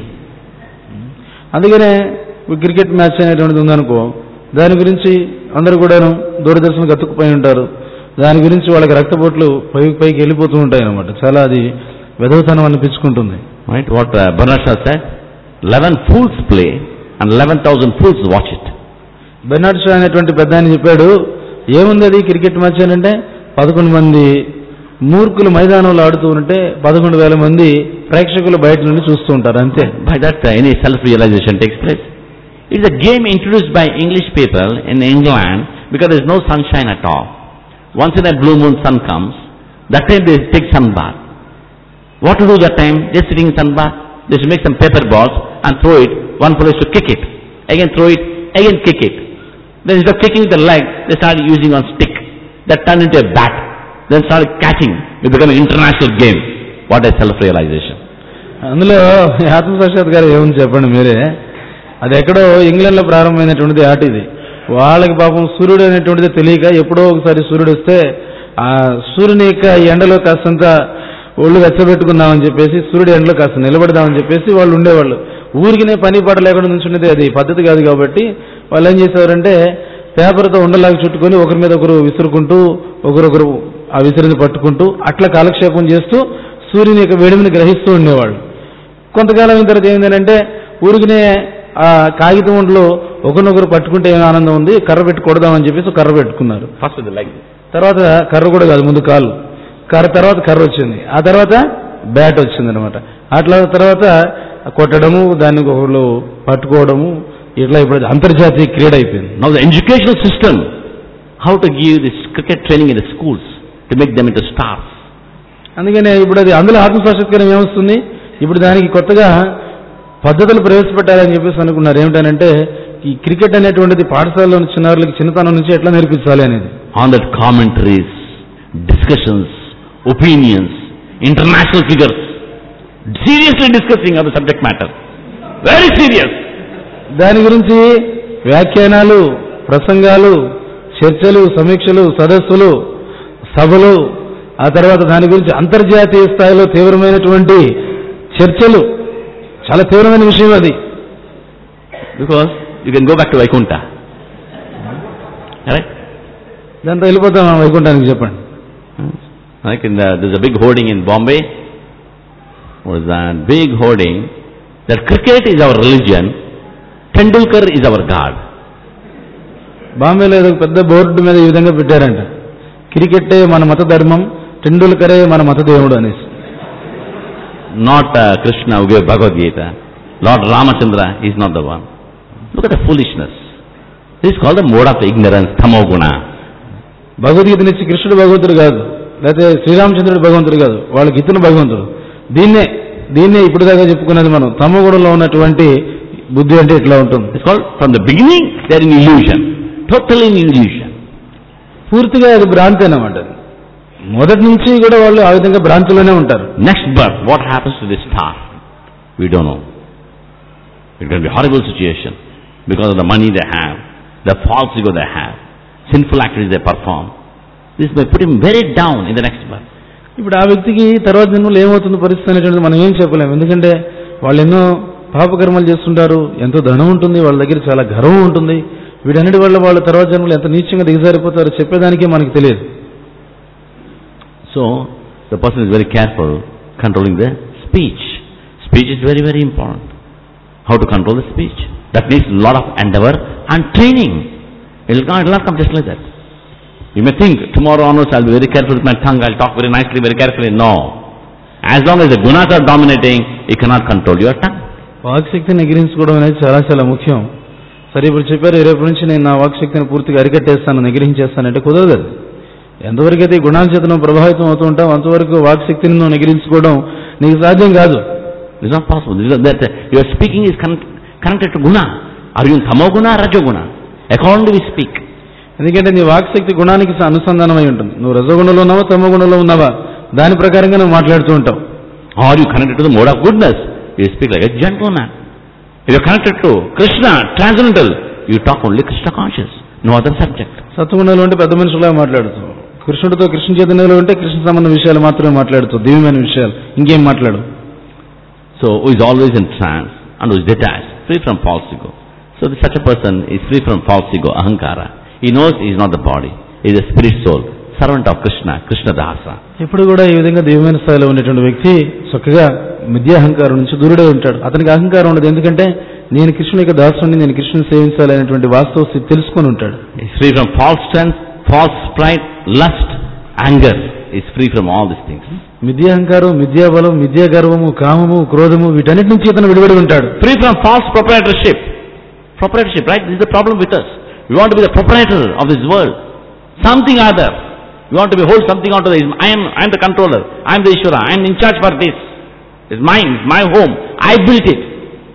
అందుకనే క్రికెట్ మ్యాచ్ అనేటువంటిది ఉందనుకో, దాని గురించి అందరూ కూడాను దూరదర్శన్కి అతుక్కుపోయి ఉంటారు. దాని గురించి వాళ్ళకి రక్తపోట్లు పైకి వెళ్ళిపోతూ ఉంటాయి అన్నమాట. చాలా అది వెధవతనం అనిపించుకుంటుంది. Right? What Bernard Shaw said, 11 fools play and 11,000 fools watch it. Bernard Shaw అనేటువంటి పెద్ద ఆయన చెప్పాడు, ఏముంది అది క్రికెట్ మ్యాచ్ అంటే 11 మంది మూర్ఖులు మైదానంలో ఆడుతూ ఉంటే 11,000 మంది ప్రేక్షకులు బయట నుండి చూస్తూ ఉంటారు అంతే. By that any self-realization takes place. It is a game introduced by English people in England because there is no sunshine at all. Once in a blue moon sun comes, that time they take sun bath. What to do that time? Just sitting in sun bath. They should make some paper balls and throw it. One place to kick it. Again throw it. Again kick it. Then instead of kicking the leg, they started using on stick. That turned into a bat. Then started catching. It became an international game. What is self-realization? అందులో ఆత్మసాక్షాత్కారం ఏముంది చెప్పండి మీరే. అది ఎక్కడో ఇంగ్లాండ్లో ప్రారంభమైనటువంటిది ఆట ఇది. వాళ్ళకి పాపం సూర్యుడు అనేటువంటిది తెలియక ఎప్పుడో ఒకసారి సూర్యుడు వస్తే ఆ సూర్యుని యొక్క ఎండలో కాస్తంత ఒళ్ళు వెచ్చబెట్టుకుందామని చెప్పేసి సూర్యుడు ఎండలో కాస్త నిలబడదామని చెప్పేసి వాళ్ళు ఉండేవాళ్ళు. ఊరికినే పని పాట లేకుండా నుంచున్నది అది పద్ధతి కాదు. కాబట్టి వాళ్ళు ఏం చేసేవారంటే పేపర్తో ఉండలాగా చుట్టుకొని ఒకరి మీద ఒకరు విసురుకుంటూ ఒకరొకరు ఆ విసిరిని పట్టుకుంటూ అట్లా కాలక్షేపం చేస్తూ సూర్యుని యొక్క వేడిమిని గ్రహిస్తూ ఉండేవాళ్ళు. కొంతకాలం అయిన తర్వాత ఏంటంటే ఊరికినే ఆ కాగితం ఒంట్లో ఒకరినొకరు పట్టుకుంటే ఏమి ఆనందం ఉంది, కర్ర పెట్టి కొడదామని చెప్పేసి కర్ర పెట్టుకున్నారు. First with the leg. తర్వాత కర్ర కూడా కాదు, ముందు కాలు, తర్వాత కర్ర వచ్చింది, ఆ తర్వాత బ్యాట్ వచ్చింది అనమాట. అట్లా తర్వాత కొట్టడము, దాన్ని ఒకళ్ళు పట్టుకోవడము, ఇట్లా ఇప్పుడు అంతర్జాతీయ క్రీడ అయిపోయింది. Now the educational system, how to give this cricket training in the schools to make them into stars. అందుకనే ఇప్పుడు అది అందులో ఆత్మసాక్షాత్కారం ఏమొస్తుంది, ఇప్పుడు దానికి కొత్తగా పద్ధతులు ప్రవేశపెట్టాలని చెప్పేసి అనుకున్నారు. ఏమిటనంటే ఈ క్రికెట్ అనేటువంటిది పాఠశాలలో చిన్నారులకి చిన్నతనం నుంచి ఎట్లా నేర్పించాలి అనేది. On that commentaries, discussions, opinions, international figures, seriously discussing on the subject matter. Very serious. దాని గురించి వ్యాఖ్యానాలు, ప్రసంగాలు, చర్చలు, సమీక్షలు, సదస్సులు, సభలు, ఆ తర్వాత దాని గురించి అంతర్జాతీయ స్థాయిలో తీవ్రమైనటువంటి చర్చలు, చాలా తీవ్రమైన విషయం అది. Because you can go back to Vaikunta. Correct? దాంతో వెళ్ళిపోతాం వైకుంఠానికి. చెప్పండి. Like there's a big hoarding in Bombay. What is that? Big hoarding that cricket is our religion, Tendulkar is our God. బాంబేలో ఏదో పెద్ద బోర్డు మీద ఈ విధంగా పెట్టారంట, క్రికెట్టే మన మత ధర్మం, టెండూల్కరే మన మత దేవుడు అనేసి. Not Krishna who gave Bhagavad Gita. Lord Ramachandra is not the one. Look at the foolishness. This is called the mode of ignorance, tamoguna. భగవద్గీతనిచ్చి కృష్ణుడు భగవంతుడు కాదు, లేకపోతే శ్రీరామచంద్రుడు భగవంతుడు కాదు, వాళ్ళకి ఇతను భగవంతుడు. దీన్నే ఇప్పుడు దాకా చెప్పుకున్నది మనం. తమోగుణంలో ఉన్నటువంటి బుద్ధి అంటే ఇట్లా ఉంటుంది. It's called from the beginning they are in illusion, totally in illusion. పూర్తిగా అది భ్రాంతి అన్నమాట. మొదటి నుంచి కూడా వాళ్ళు ఆ విధంగా భ్రాంతిలోనే ఉంటారు. Next birth, what happens to this star? We don't know. It can be a horrible situation because of the money they have, the false ego they have, sinful activities they perform. This may put him very down in the next birth. ఇప్పుడు ఆ వ్యక్తికి తర్వాత జన్మలో ఏమవుతుంది పరిస్థితి అనేటువంటిది మనం ఏం చెప్పలేము. ఎందుకంటే వాళ్ళు ఎన్నో పాపకర్మలు చేస్తుంటారు, ఎంతో ధనం ఉంటుంది, వాళ్ళ దగ్గర చాలా గర్వం ఉంటుంది. వీటన్నిటి వల్ల వాళ్ళ తర్వాత జన్మలు ఎంత నీచంగా దిగజారిపోతారో చెప్పేదానికే మనకి తెలియదు. So the person is very careful controlling the speech. Speech is very, very important. How to control the speech? That needs a lot of endeavor and training. It will not come just like that. You may think, tomorrow onwards I'll be very careful with my tongue, I'll talk very nicely, very carefully. No. As long as the gunas are dominating, you cannot control your tongue. వాక్శక్తిని ఎగిరించుకోవడం అనేది చాలా చాలా ముఖ్యం. సరే, ఇప్పుడు చెప్పారు రేపు నుంచి నేను నా వాక్శక్తిని పూర్తిగా అరికట్టేస్తాను, నిగ్రహించేస్తానంటే కుదరదు. ఎంతవరకు అయితే గుణాల చేత నువ్వు ప్రభావితం అవుతూ ఉంటావు అంతవరకు వాక్శక్తిని నువ్వు నిగ్రహించుకోవడం నీకు సాధ్యం కాదు. It's not possible. That your speaking is connected to guna. Are you in tamoguna or rajoguna? Accordingly we speak. ఎందుకంటే నీ వాక్శక్తి గుణానికి అనుసంధానమై ఉంటుంది. నువ్వు రజోగుణంలో ఉన్నావా తమోగుణంలో ఉన్నావా దాని ప్రకారంగా నువ్వు మాట్లాడుతూ ఉంటావు. Or you connected to the mode of goodness, you speak like a gentleman. If you are connected to Krishna, transcendental, you talk only Krishna conscious, no other subject. సత్వగుణంలో ఉంటే పెద్ద మనుషులా మాట్లాడుతావు, కృష్ణుడితో కృష్ణ చైతన్యంలో ఉంటే కృష్ణ సంబంధ విషయాలు మాత్రమే మాట్లాడుతావు, దివ్యమైన విషయాలు ఇంకేం మాట్లాడు. So who is always in trance and who is detached, free from false ego. So such a person is free from false ego, ahankara. He knows he is not the body, he is a spirit soul, servant of Krishna, Krishna Dasa. ఇప్పుడు కూడా ఈ విధంగా దివ్యమైన స్థాయిలో ఉండేటువంటి వ్యక్తి చక్కగా మిథ్యాహంకారం నుంచి దూరుడే ఉంటాడు. అతనికి అహంకారం ఉండదు, ఎందుకంటే నేను కృష్ణుని యొక్క దాసుని, నేను కృష్ణుని సేవించాలి అనేటువంటి వాస్తవ స్థితి తెలుసుకొని ఉంటాడు. He is free from false strength, false pride, lust, anger. He is free from all these things. మిథ్యాహంకారం, మిథ్యాబలం, మిథ్యా గర్వము, కామము, క్రోధము వీటన్నిటి నుంచి అతను విడిపడి ఉంటాడు. Free from false proprietorship. Proprietorship, right? This is the problem with us. We want to be the proprietor of this world. Something other. We want to hold something onto this. I am the controller. I am the Ishvara. I am in charge for this. It's mine. It's my home. I built it.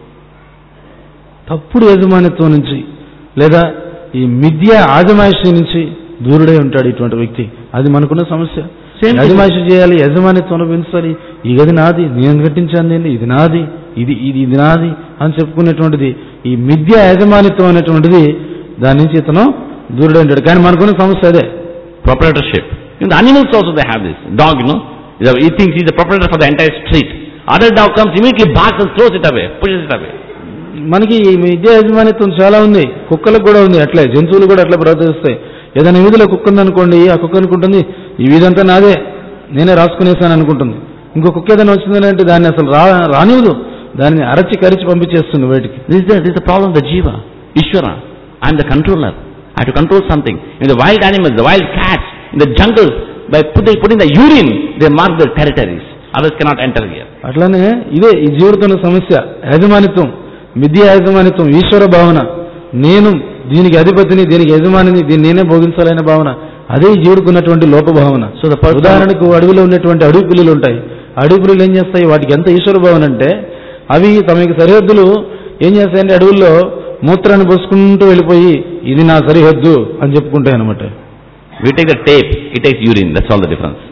తప్పుడు యజమానిత్వం నుంచి లేదా ఈ మిథ్యా ఆజమాయిషి నుంచి దూరుడే ఉంటాడు ఇటువంటి వ్యక్తి. అది మనకున్న సమస్య. యజమాయిషి చేయాలి, యజమానిత్వం అనుభవించాలి. ఈ గది నాది, నేను కట్టించాను, నేను ఇది నాది, ఇది నాది అని చెప్పుకునేటువంటిది ఈ మిథ్యా యజమానిత్వం అనేటువంటిది, దాని నుంచి ఇతను దూరుడే ఉంటాడు. కానీ మనకున్న సమస్య అదే, proprietorship. In the animals also they have this. Dog, he thinks he is the proprietor for the entire street. Other dog comes, immediately barks and throws it away, pushes it away. మనకి ఈ విద్యా యజమానిత్వం చాలా ఉంది, కుక్కలకు కూడా ఉంది. అట్లే జంతువులు కూడా అట్లా ప్రవర్తిస్తాయి. ఏదైనా వీధిలో కుక్క ఉందనుకోండి, ఆ కుక్క అనుకుంటుంది ఈ వీధంతా నాదే, నేనే రాసుకునేసాను అనుకుంటుంది. ఇంకో కుక్క ఏదైనా వచ్చిందంటే దాన్ని అసలు రానివ్వదు, దాన్ని అరచి కరిచి పంపించేస్తుంది బయటికి. This is the problem of the jiva, Ishvara. I am the controller. I have to control something. In the wild animals, the wild cats, in the jungles, by putting the urine, they mark their territories. Others cannot enter here. అట్లానే ఇదే ఈ జీవుడితో సమస్య. యాజమానిత్వం, మిథ్య యాజమానిత్వం, ఈశ్వర భావన, నేను దీనికి అధిపతిని, దీనికి యజమానిని, దీన్ని నేనే భోగించాలనే భావన, అదే ఈ జీవుడికి ఉన్నటువంటి లోప భావన. So the person, ఉదాహరణకు అడవిలో ఉన్నటువంటి అడవి పిల్లులు ఉంటాయి. అడవి పిల్లులు ఏం చేస్తాయి? వాటికి ఎంత ఈశ్వర భావన అంటే అవి తమకి సరిహద్దులు ఏం చేస్తాయంటే అడవుల్లో మూత్రాన్ని పోసుకుంటూ వెళ్ళిపోయి ఇది నా సరిహద్దు అని చెప్పుకుంటాయి అనమాట. we take the tape, it takes urine, that's all the difference.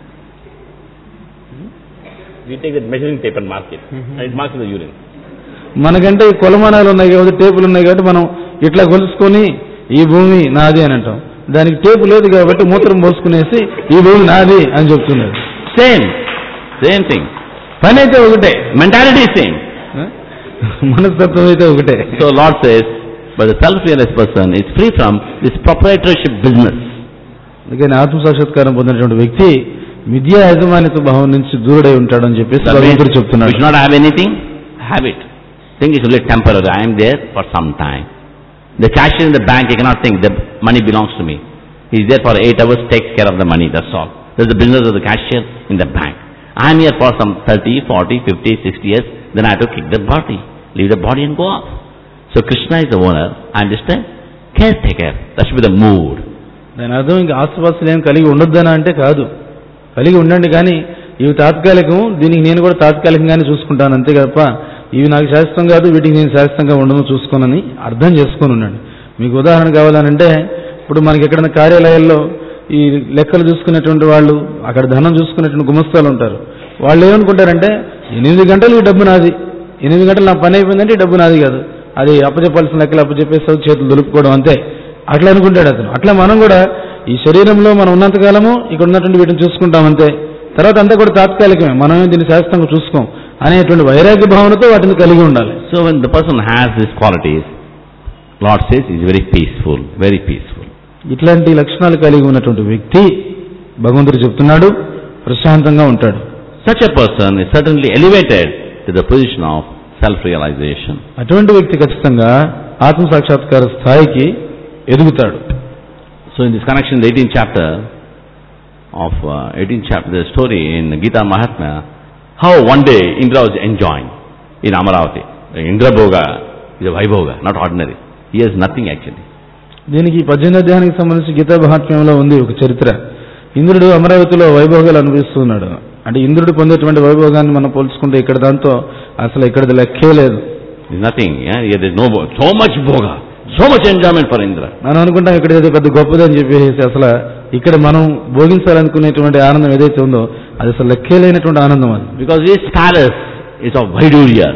We take the measuring tape and mark it, and it marks the urine. మనకంటే కొలమానాలు ఉన్నాయి కాబట్టి, టేపులు ఉన్నాయి కాబట్టి మనం ఇట్లా కొలుసుకొని ఈ భూమి నాది అని అంటాం. దానికి టేపు లేదు కాబట్టి మూత్రం పోసుకునేసి ఈ భూమి నాది అని చెప్తున్నారు. Same thing. పని అయితే ఒకటే, Mentality is same. మనస్తత్వం అయితే ఒకటే. So Lord says, but the self-realized person is free from this proprietorship business. అందుకని ఆత్మ సాక్షాత్కారం పొందినటువంటి వ్యక్తి మిథ్యా యాజమానిత్వ భావం నుంచి దూరుడై ఉంటాడని చెప్పేసి భగవంతుడు We చెప్తున్నాడు. should not have anything, have it. Think it's only temporary. I am there for some time. The cashier in the bank, he cannot think the money belongs to me. He is there for 8 hours, takes care of the money, that's all. That's the business of the cashier in the bank. I am here for some 30, 40, 50, 60 years, then I have to kick the body, leave the body and go off. So Krishna is the owner, I am just a caretaker. That should be the mood. దాని అర్థం ఇంకా ఆస్తుపాస్తులు ఏం కలిగి ఉండొద్దనా అంటే కాదు, కలిగి ఉండండి కానీ ఇవి తాత్కాలికం, దీనికి నేను కూడా తాత్కాలికంగానే చూసుకుంటాను అంతే తప్ప ఇవి నాకు శాశ్వతం కాదు, వీటికి నేను శాశ్వతంగా ఉండను చూసుకోనని అర్థం చేసుకొని ఉండండి. మీకు ఉదాహరణ కావాలనంటే ఇప్పుడు మనకి ఎక్కడైనా కార్యాలయాల్లో ఈ లెక్కలు చూసుకునేటువంటి వాళ్ళు, అక్కడ ధనం చూసుకునేటువంటి గుమస్తాలు ఉంటారు. వాళ్ళు ఏమనుకుంటారంటే 8 గంటలు ఈ డబ్బు నాది, 8 గంటలు నా పని అయిపోయిందంటే ఈ డబ్బు నాది కాదు, అది అప్పచెప్పాల్సిన లెక్కలు అప్పచెప్పేస్తావు, చేతులు దులుపుకోవడం అంతే, అట్లా అనుకుంటాడు అతను. అట్లా మనం కూడా ఈ శరీరంలో మనం ఉన్నంతకాలము ఇక్కడ ఉన్నటువంటి వీటిని చూసుకుంటాం అంతే, తర్వాత అంతా కూడా తాత్కాలికమే, మనమే దీన్ని శాశ్వతంగా చూసుకోం అనేటువంటి వైరాగ్య భావనతో వాటిని కలిగి ఉండాలి. So when the person has these qualities, Lord says he is very peaceful, very peaceful. ఇట్లాంటి లక్షణాలు కలిగి ఉన్నటువంటి వ్యక్తి భగవంతుడు చెప్తున్నాడు ప్రశాంతంగా ఉంటాడు. Such a person is certainly elevated to the position of self-realization. అటువంటి వ్యక్తి ఖచ్చితంగా ఆత్మ సాక్షాత్కార స్థాయికి ఎదుగుతాడు. So in this connection, the 18th chapter of the story in Gita Mahatmya, how one day Indra was enjoying in Amaravati. Indra Bhoga is a Vaibhoga, not ordinary. He has nothing actually. దీనికి 18వ అధ్యాయానికి సంబంధించి గీతా మహాత్మ్యంలో ఉంది ఒక చరిత్ర. ఇంద్రుడు అమరావతిలో వైభోగాలు అనుభవిస్తున్నాడు. అంటే ఇంద్రుడు పొందేటువంటి వైభోగాన్ని మనం పోల్చుకుంటే ఇక్కడ దాంతో అసలు ఇక్కడ లెక్కే లేదు. Nothing, yeah? There is no so much bhoga, so much enjoyment for Indra. మనం అనుకుంటాం ఇక్కడ ఏదో పెద్ద గొప్పదని చెప్పేసి అసలు ఇక్కడ మనం భోగించాలనుకునేటువంటి ఆనందం ఏదైతే ఉందో అది అసలు లెక్కే లేనటువంటి ఆనందం అది. Because his palace is of Vaiduriyas.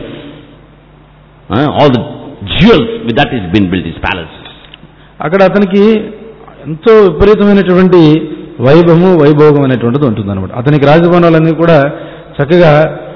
All the jewels with that has been built, his palace. అక్కడ అతనికి ఎంతో విపరీతమైనటువంటి వైభోగం అనేటువంటిది ఉంటుంది అనమాట. అతనికి రాజభవనాలన్నీ కూడా చక్కగా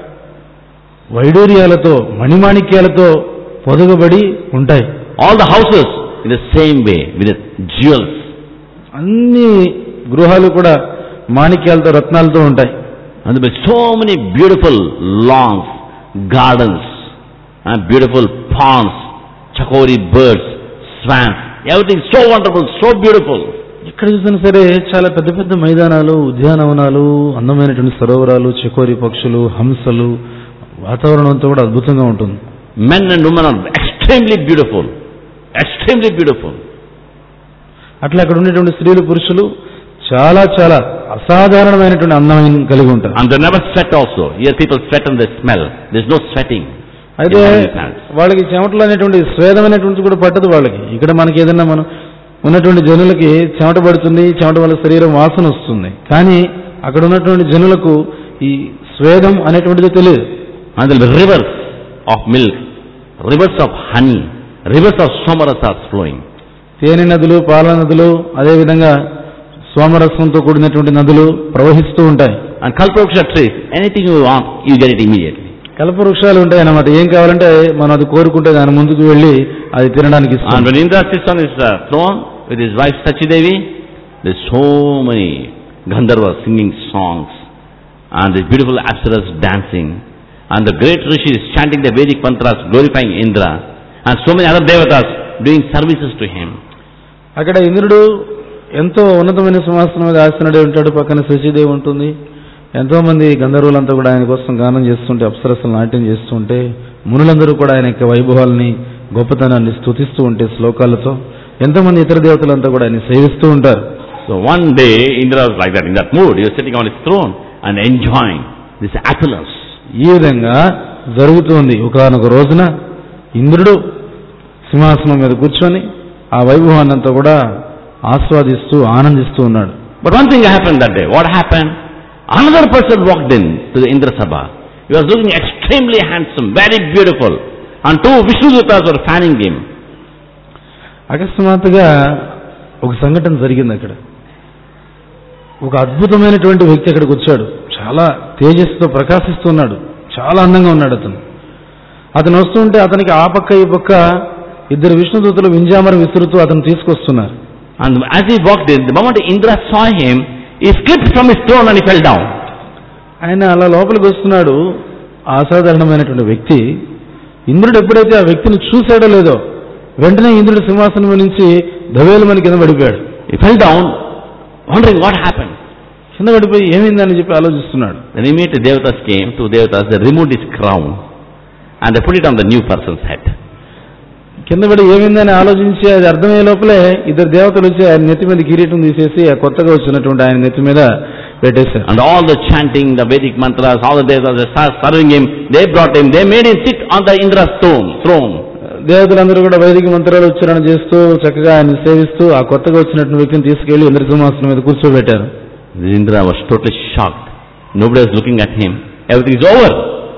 వైడూర్యాలతో మణిమాణిక్యాలతో పొదగబడి ఉంటాయి. All the houses in the same way with the jewels. అన్ని గృహాలు కూడా మాణిక్యాలతో రత్నాలతో ఉంటాయి. And there are so many beautiful lawns, gardens, and beautiful ponds, chakori birds, swans, everything so wonderful, so beautiful. ఎక్కడ చూసినా సరే చాలా పెద్ద పెద్ద మైదానాలు, ఉద్యానవనాలు, అందమైనటువంటి సరోవరాలు, చకోరి పక్షులు, హంసలు, వాతావరణం అంతా కూడా అద్భుతంగా ఉంటుంది. Men and women are extremely beautiful, extremely beautiful. అట్లా అక్కడ ఉండేటువంటి స్త్రీలు పురుషులు చాలా చాలా అసాధారణమైనటువంటి అందమైన కలిగి ఉంటారు. And they never sweat also. Here people sweat and they smell. There is no sweating. అయితే వాళ్ళకి చెమటలు అనేటువంటి స్వేదమైనటువంటి కూడా పట్టదు వాళ్ళకి. ఇక్కడ మనకి ఏదైనా మనం ఉన్నటువంటి జనులకి చెమట పడుతుంది, చెమట వల్ల శరీరం వాసన వస్తుంది. కానీ అక్కడ ఉన్నటువంటి జనులకు ఈ స్వేదం అనేటువంటిది తెలియదు. And there will be rivers of milk, rivers of honey, rivers of somarasas flowing. తేనె నదులు, పాల నదులు, అదేవిధంగా సోమరసంతో కూడినటువంటి నదులు ప్రవహిస్తూ ఉంటాయి. And kalpavruksha trees, anything you want, you get it immediately. కల్పవృక్షాలు ఉంటాయి అన్నమాట. ఏం కావాలంటే మనం అది కోరుకుంటే దాని ముందుకు వెళ్ళి అది తినడానికి ఇస్తాం. And when Indra sits on his throne with his wife Sachidevi, there is so many Gandharvas singing songs, and the beautiful apsaras dancing, and the great rishis chanting the Vedic mantras glorifying Indra, and so many other devatas doing services to him. అక్కడ ఇంద్రుడు ఎంతో ఉన్నతమైన సింహాసనం మీద ఆసనుడే ఉంటాడు. పక్కన శశిదేవి ఉంటుంది. ఎంతో మంది గంధర్వులంతా కూడా ఆయన కోసం గానం చేస్తుంటే, అప్సరసలు నాట్యం చేస్తుంటే, మునులందరూ కూడా ఆయన యొక్క వైభవాల్ని, గొప్పతనాన్ని స్తుతిస్తూ ఉంటే శ్లోకాలతో, ఎంతోమంది ఇతర దేవతలంతా కూడా ఆయన సేవిస్తూ ఉంటారు. So one day Indra was like that, in that mood. He was sitting on his throne and enjoying this opulence. ఈ విధంగా జరుగుతుంది. ఒకనొక రోజున ఇంద్రుడు సింహాసనం మీద కూర్చొని ఆ వైభవాన్ని అంతా కూడా ఆస్వాదిస్తూ ఆనందిస్తూ ఉన్నాడు. But one thing happened that day. What happened? Another person walked in to the Indra Sabha. He was looking extremely handsome, very beautiful, and two Vishnudutas were fanning him. అకస్మాత్తుగా ఒక సంఘటన జరిగింది అక్కడ. ఒక అద్భుతమైనటువంటి వ్యక్తి అక్కడికి వచ్చాడు. చాలా తేజస్సుతో ప్రకాశిస్తున్నాడు, చాలా అందంగా ఉన్నాడు అతను. అతను వస్తుంటే అతనికి ఆ పక్క ఈ పక్క ఇద్దరు విష్ణుదూతలు వింజామరం విసురుతూ అతను తీసుకొస్తున్నారు. And as he walked in, the moment Indra saw him, he slipped from his throne and he fell down. ఆయన అలా లోపలికి వస్తున్నాడు, అసాధారణమైనటువంటి వ్యక్తి. ఇంద్రుడు ఎప్పుడైతే ఆ వ్యక్తిని చూశాడో లేదో, వెంటనే ఇంద్రుడు సింహాసనం నుంచి ధవేలుమని కింద పడిపోయాడు. He fell down, wondering what happened. కింద పడిపోయి ఏమైందని చెప్పి ఆలోచిస్తున్నాడు. Then immediately Devatas came, two Devatas, they removed his crown and they put it on the new person's head. కింద పడి ఏమైందని ఆలోచించి అది అర్థమయ్యే లోపలే ఇద్దరు దేవతలు వచ్చి ఆయన నెత్తి మీద కిరీటం తీసేసి ఆ కొత్తగా వచ్చినటువంటి ఆయన నెత్తి మీద పెట్టేశారు. And all the chanting, the Vedic mantras, all the Devatas started serving him. They brought him, they made him sit on the Indra's throne. దేవతలందరూ కూడా వైదిక మంత్రాలు ఉచ్చారణ చేస్తూ చక్కగా ఆయన సేవిస్తూ ఆ కొత్తగా వచ్చినటువంటి వ్యక్తిని తీసుకెళ్లి ఇంద్ర సింహాసనం మీద కూర్చోబెట్టారు. Indra was totally shocked. Nobody was looking at him. Everything is over.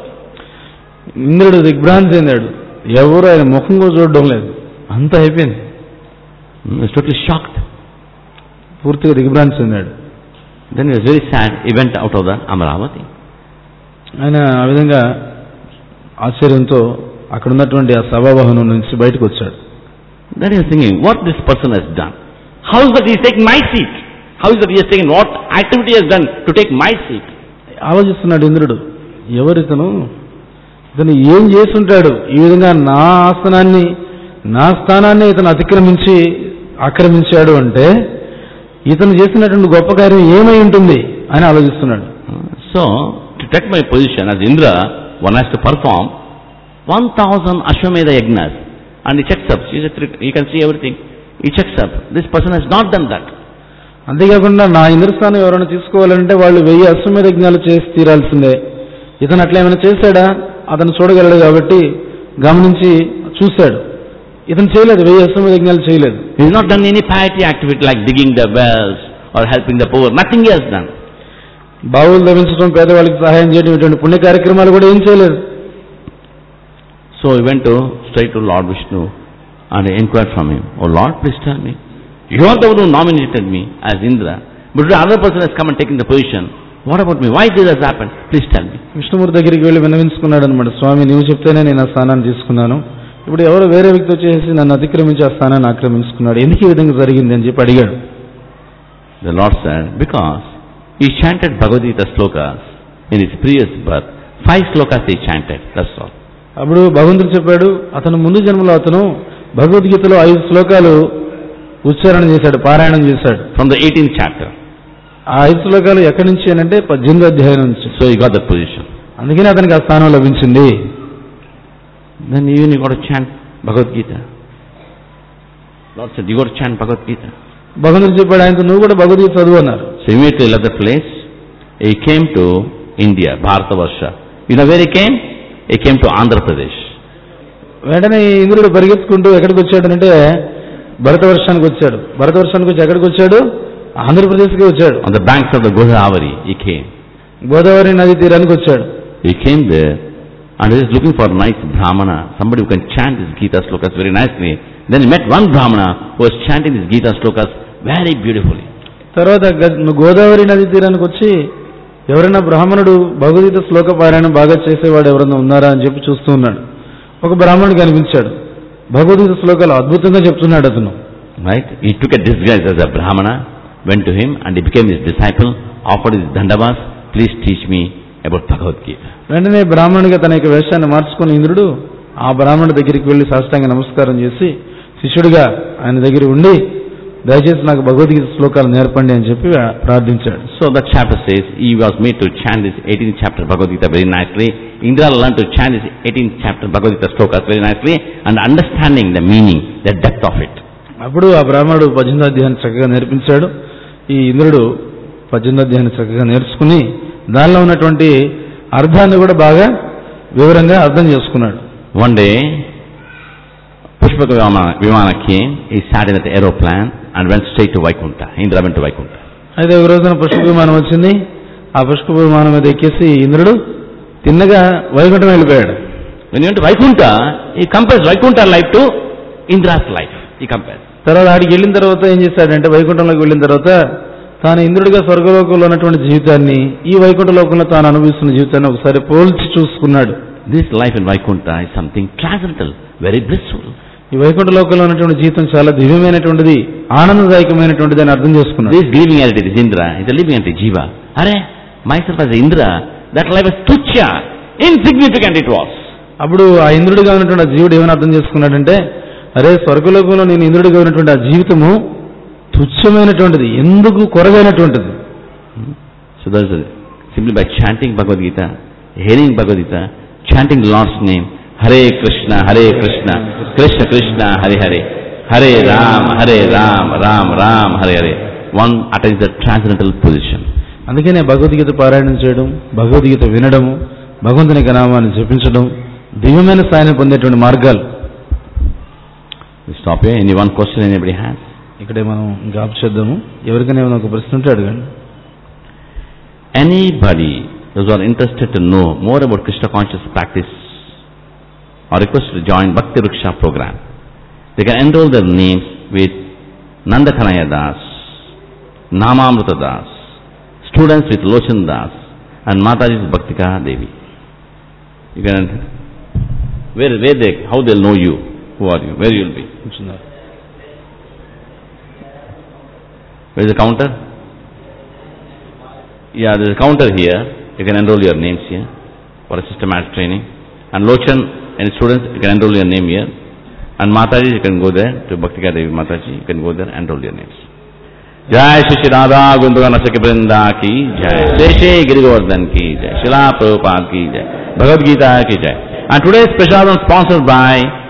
ఇంద్రుడు దిగ్భ్రాంతి చెందాడు. ఎవరు ఆయన ముఖం కూడా చూడడం లేదు, అంతా అయిపోయింది. He was totally shocked. పూర్తిగా దిగ్భ్రాంతి చెందాడు. Then he was very sad. He went out of the Amaravati. ఆయన ఆ విధంగా ఆశ్చర్యంతో అక్కడ ఉన్నటువంటి ఆ సభాభవనం నుంచి బయటకు వచ్చాడు. Then he was thinking, what this person has done? How is that he is taking my seat? How is that he has taken, what activity he has done to take my seat? ఆలోచిస్తున్నాడు ఇంద్రుడు, ఎవరితను, ఇతను ఏం చేస్తుంటాడు, ఈ విధంగా నా ఆసనాన్ని, నా స్థానాన్ని ఇతను ఆక్రమించాడు అంటే ఇతను చేసినటువంటి గొప్ప కార్యం ఏమై ఉంటుంది అని ఆలోచిస్తున్నాడు. So, to take my position as Indra, one has to perform 1000 Ashwamedha Yagnas. And he checks up. You can see everything. He checks up. This person has not done that. అంతేకాకుండా నా ఇంద్రస్థానం ఎవరైనా తీసుకోవాలంటే వాళ్ళు 1000 అశ్వమేధ యజ్ఞాలు చేసి తీరాల్సిందే. ఇతను అట్లా ఏమైనా చేశాడా? అతను చూడగలడు కాబట్టి గమనించి చూశాడు. ఇతను చేయలేదు, 1000 అశ్వమేధ యజ్ఞాలు చేయలేదు. He has not done any piety activity like digging the wells or helping the poor. Nothing he has done. బావులు తవ్వించడం, పేదవాళ్ళకి సహాయం చేయడం, ఇటువంటి పుణ్య కార్యక్రమాలు కూడా ఏం చేయలేదు. So he went straight to Lord Vishnu and he inquired from him, "Oh Lord, please tell me. You are the one who nominated me as Indra, but the other person has come and taken the position. What about me? Why this has happened? Please tell me." Vishnumurthy దగ్గరికి వెళ్ళి విన్నవించుకున్నాడు అనమాట. స్వామి, నీవు చెప్తేనే నేను ఆ స్థానాన్ని తీసుకున్నాను. ఇప్పుడు ఎవరో వేరే వ్యక్తి వచ్చేసి నన్ను అతిక్రమించి ఆ స్థానాన్ని ఆక్రమించుకున్నాడు. ఎందుకు ఈ విధంగా జరిగింది అని చెప్పి అడిగాడు. The Lord said, because he chanted Bhagavad Gita slokas in his previous birth. 5 slokas he chanted, that's all. అప్పుడు భగవంతుడు చెప్పాడు, అతను ముందు జన్మలో అతను భగవద్గీతలో 5 శ్లోకాలు ఉచ్చారణ చేశాడు, పారాయణం చేశాడు. From the 18th chapter. ఆ 5 శ్లోకాలు ఎక్కడి నుంచి అంటే 18వ అధ్యాయం నుంచి. So he got that position. అందుకని అతనికి ఆ స్థానం లభించింది. Then you got to chant Bhagavad Gita. Lord said, you got to chant Bhagavad Gita. భగవంతుడు చెప్పాడు, ఆయనతో నువ్వు కూడా భగవద్గీత చదువు అన్నారు. So immediately left the place. He came to India, Bharatavarsha. You know where he came? He came to Andhra Pradesh. వెంటనే ఇంద్రుడు పరిగెత్తుకుంటూ ఎక్కడికి వచ్చాడనంటే భరతవర్షానికి వచ్చాడు. భరతవర్షానికి వచ్చి ఎక్కడికి వచ్చాడు? ఆంధ్రప్రదేశ్కి వచ్చాడు. On the banks of the Godavari he came. Godavari నది తీరానికి వచ్చాడు. He came there and he was looking for a nice Brahmana, somebody who can chant his Gita slokas very nicely. Then he met one Brahmana who was chanting his Gita slokas very beautifully. తర్వాత గోదావరి నది తీరానికి వచ్చి ఎవరైనా బ్రాహ్మణుడు భగవద్గీత శ్లోక పారాయణం బాగా చేసేవాడు ఎవరైనా ఉన్నారా అని చెప్పి చూస్తూ ఉన్నాడు. ఒక బ్రాహ్మణుడు కనిపించాడు. భగవద్గీత శ్లోకాలు అద్భుతంగా చెప్తున్నాడు అతను. Right? He took a disguise as a Brahmana, went to him and he became his disciple, offered his dandavas, please teach me about Bhagavad Gita. వెంటనే బ్రాహ్మణుడిగా తన యొక్క వేషాన్ని మార్చుకుని ఇంద్రుడు ఆ బ్రాహ్మణుడి దగ్గరికి వెళ్లి సాష్టాంగ నమస్కారం చేసి శిష్యుడిగా ఆయన దగ్గర ఉండి దయచేసి నాకు భగవద్గీత శ్లోకాలు నేర్పండి అని చెప్పి ప్రార్థించాడు. So that chapter says he was made to chant this 18th chapter Bhagavad Gita very nicely. Indra learned to chant this 18th chapter Bhagavad Gita slokas very nicely and understanding the meaning, the depth of it. అప్పుడు ఆ బ్రాహ్మణుడు 18వ అధ్యాయాన్ని చక్కగా నేర్పించాడు. ఈ ఇంద్రుడు 18వ అధ్యాయాన్ని చక్కగా నేర్చుకుని దానిలో ఉన్నటువంటి అర్థాన్ని కూడా బాగా వివరంగా అర్థం చేసుకున్నాడు. One day Pushpaka Vimana came, he sat in that aeroplane and went straight to Vaikuntha. Indra went to Vaikuntha. అయితే ఒక రోజున పుష్పక విమానం వచ్చింది. ఆ పుష్పక విమానం మీద ఎక్కేసి ఇంద్రుడు తిన్నగా వైకుంఠం వెళ్ళిపోయాడు. When he went to Vaikuntha, he compares Vaikuntha life to Indra's life. He compares. తర్వాత ఆడికి వెళ్ళిన తర్వాత ఏం చేశాడంటే వైకుంఠంలోకి వెళ్ళిన తర్వాత తాను ఇంద్రుడిగా స్వర్గలోకంలో ఉన్నటువంటి జీవితాన్ని ఈ వైకుంఠ లోకంలో తాను అనుభవిస్తున్న జీవితాన్ని ఒకసారి పోల్చి చూసుకున్నాడు. This life in Vaikuntha is something transcendental, very blissful. ఈ వైకుంఠ లోకంలో ఉన్నటువంటి జీవితం చాలా దివ్యమైనటువంటిది, ఆనందదాయకమైనటువంటిది అని అర్థం చేసుకున్నాడు. This living entity, this Indra, is a living entity, Jiva. Arey, myself as Indra, that life is tuchya, insignificant it was. అప్పుడు ఆ ఇంద్రుడిగా ఉన్నటువంటి ఆ జీవుడు ఏమని అర్థం చేసుకున్నాడంటే, అరే స్వర్గలోకంలో నేను ఇంద్రుడిగా ఉన్నటువంటి ఆ జీవితము తుచ్చమైనటువంటిది, ఎందుకు కొరగైనటువంటిది. So that is simply by chanting Bhagavad Gita, hearing Bhagavad Gita, chanting the Lord's name, Hare Krishna, Krishna Krishna, Hare Hare, Hare Ram, Ram Ram, Hare Hare. One attains the transcendental position. అందుకనే భగవద్గీత పారాయణం చేయడం, భగవద్గీత వినడము, భగవంతుని యొక్క నామాన్ని జపించడం దివ్యమైన స్థాయిని పొందేటువంటి మార్గాలు. We stop here. Any one question anybody has? ఇక్కడే మనం ఇంకా ఆప్ చేద్దాము. ఎవరికైనా ఏమైనా ఒక ప్రశ్న ఉంటే అడగండి. Anybody those who are interested to know more about Krishna conscious practice are requested to join Bhakti Vriksha program. They can enroll their names with Nanda Kanaya Das, Namamrita Das, students with Lochan Das and Mataji's Bhaktika Devi. You can how they'll know you, who are you, where you'll be. Where is the counter? Yeah, there is a counter here. You can enroll your names here for a systematic training. And Lochan and students, you can enroll your name here. And Mataji, you can go there to Bhaktika Devi Mataji. You can go there and enroll your names. Jai Shri Radha Gundugana Sakya Vrinda ki Jai. Shri Giri Govardhan ki Jai. Srila Prabhupada ki Jai. Bhagavad Gita ki Jai. And today's prasadam sponsored by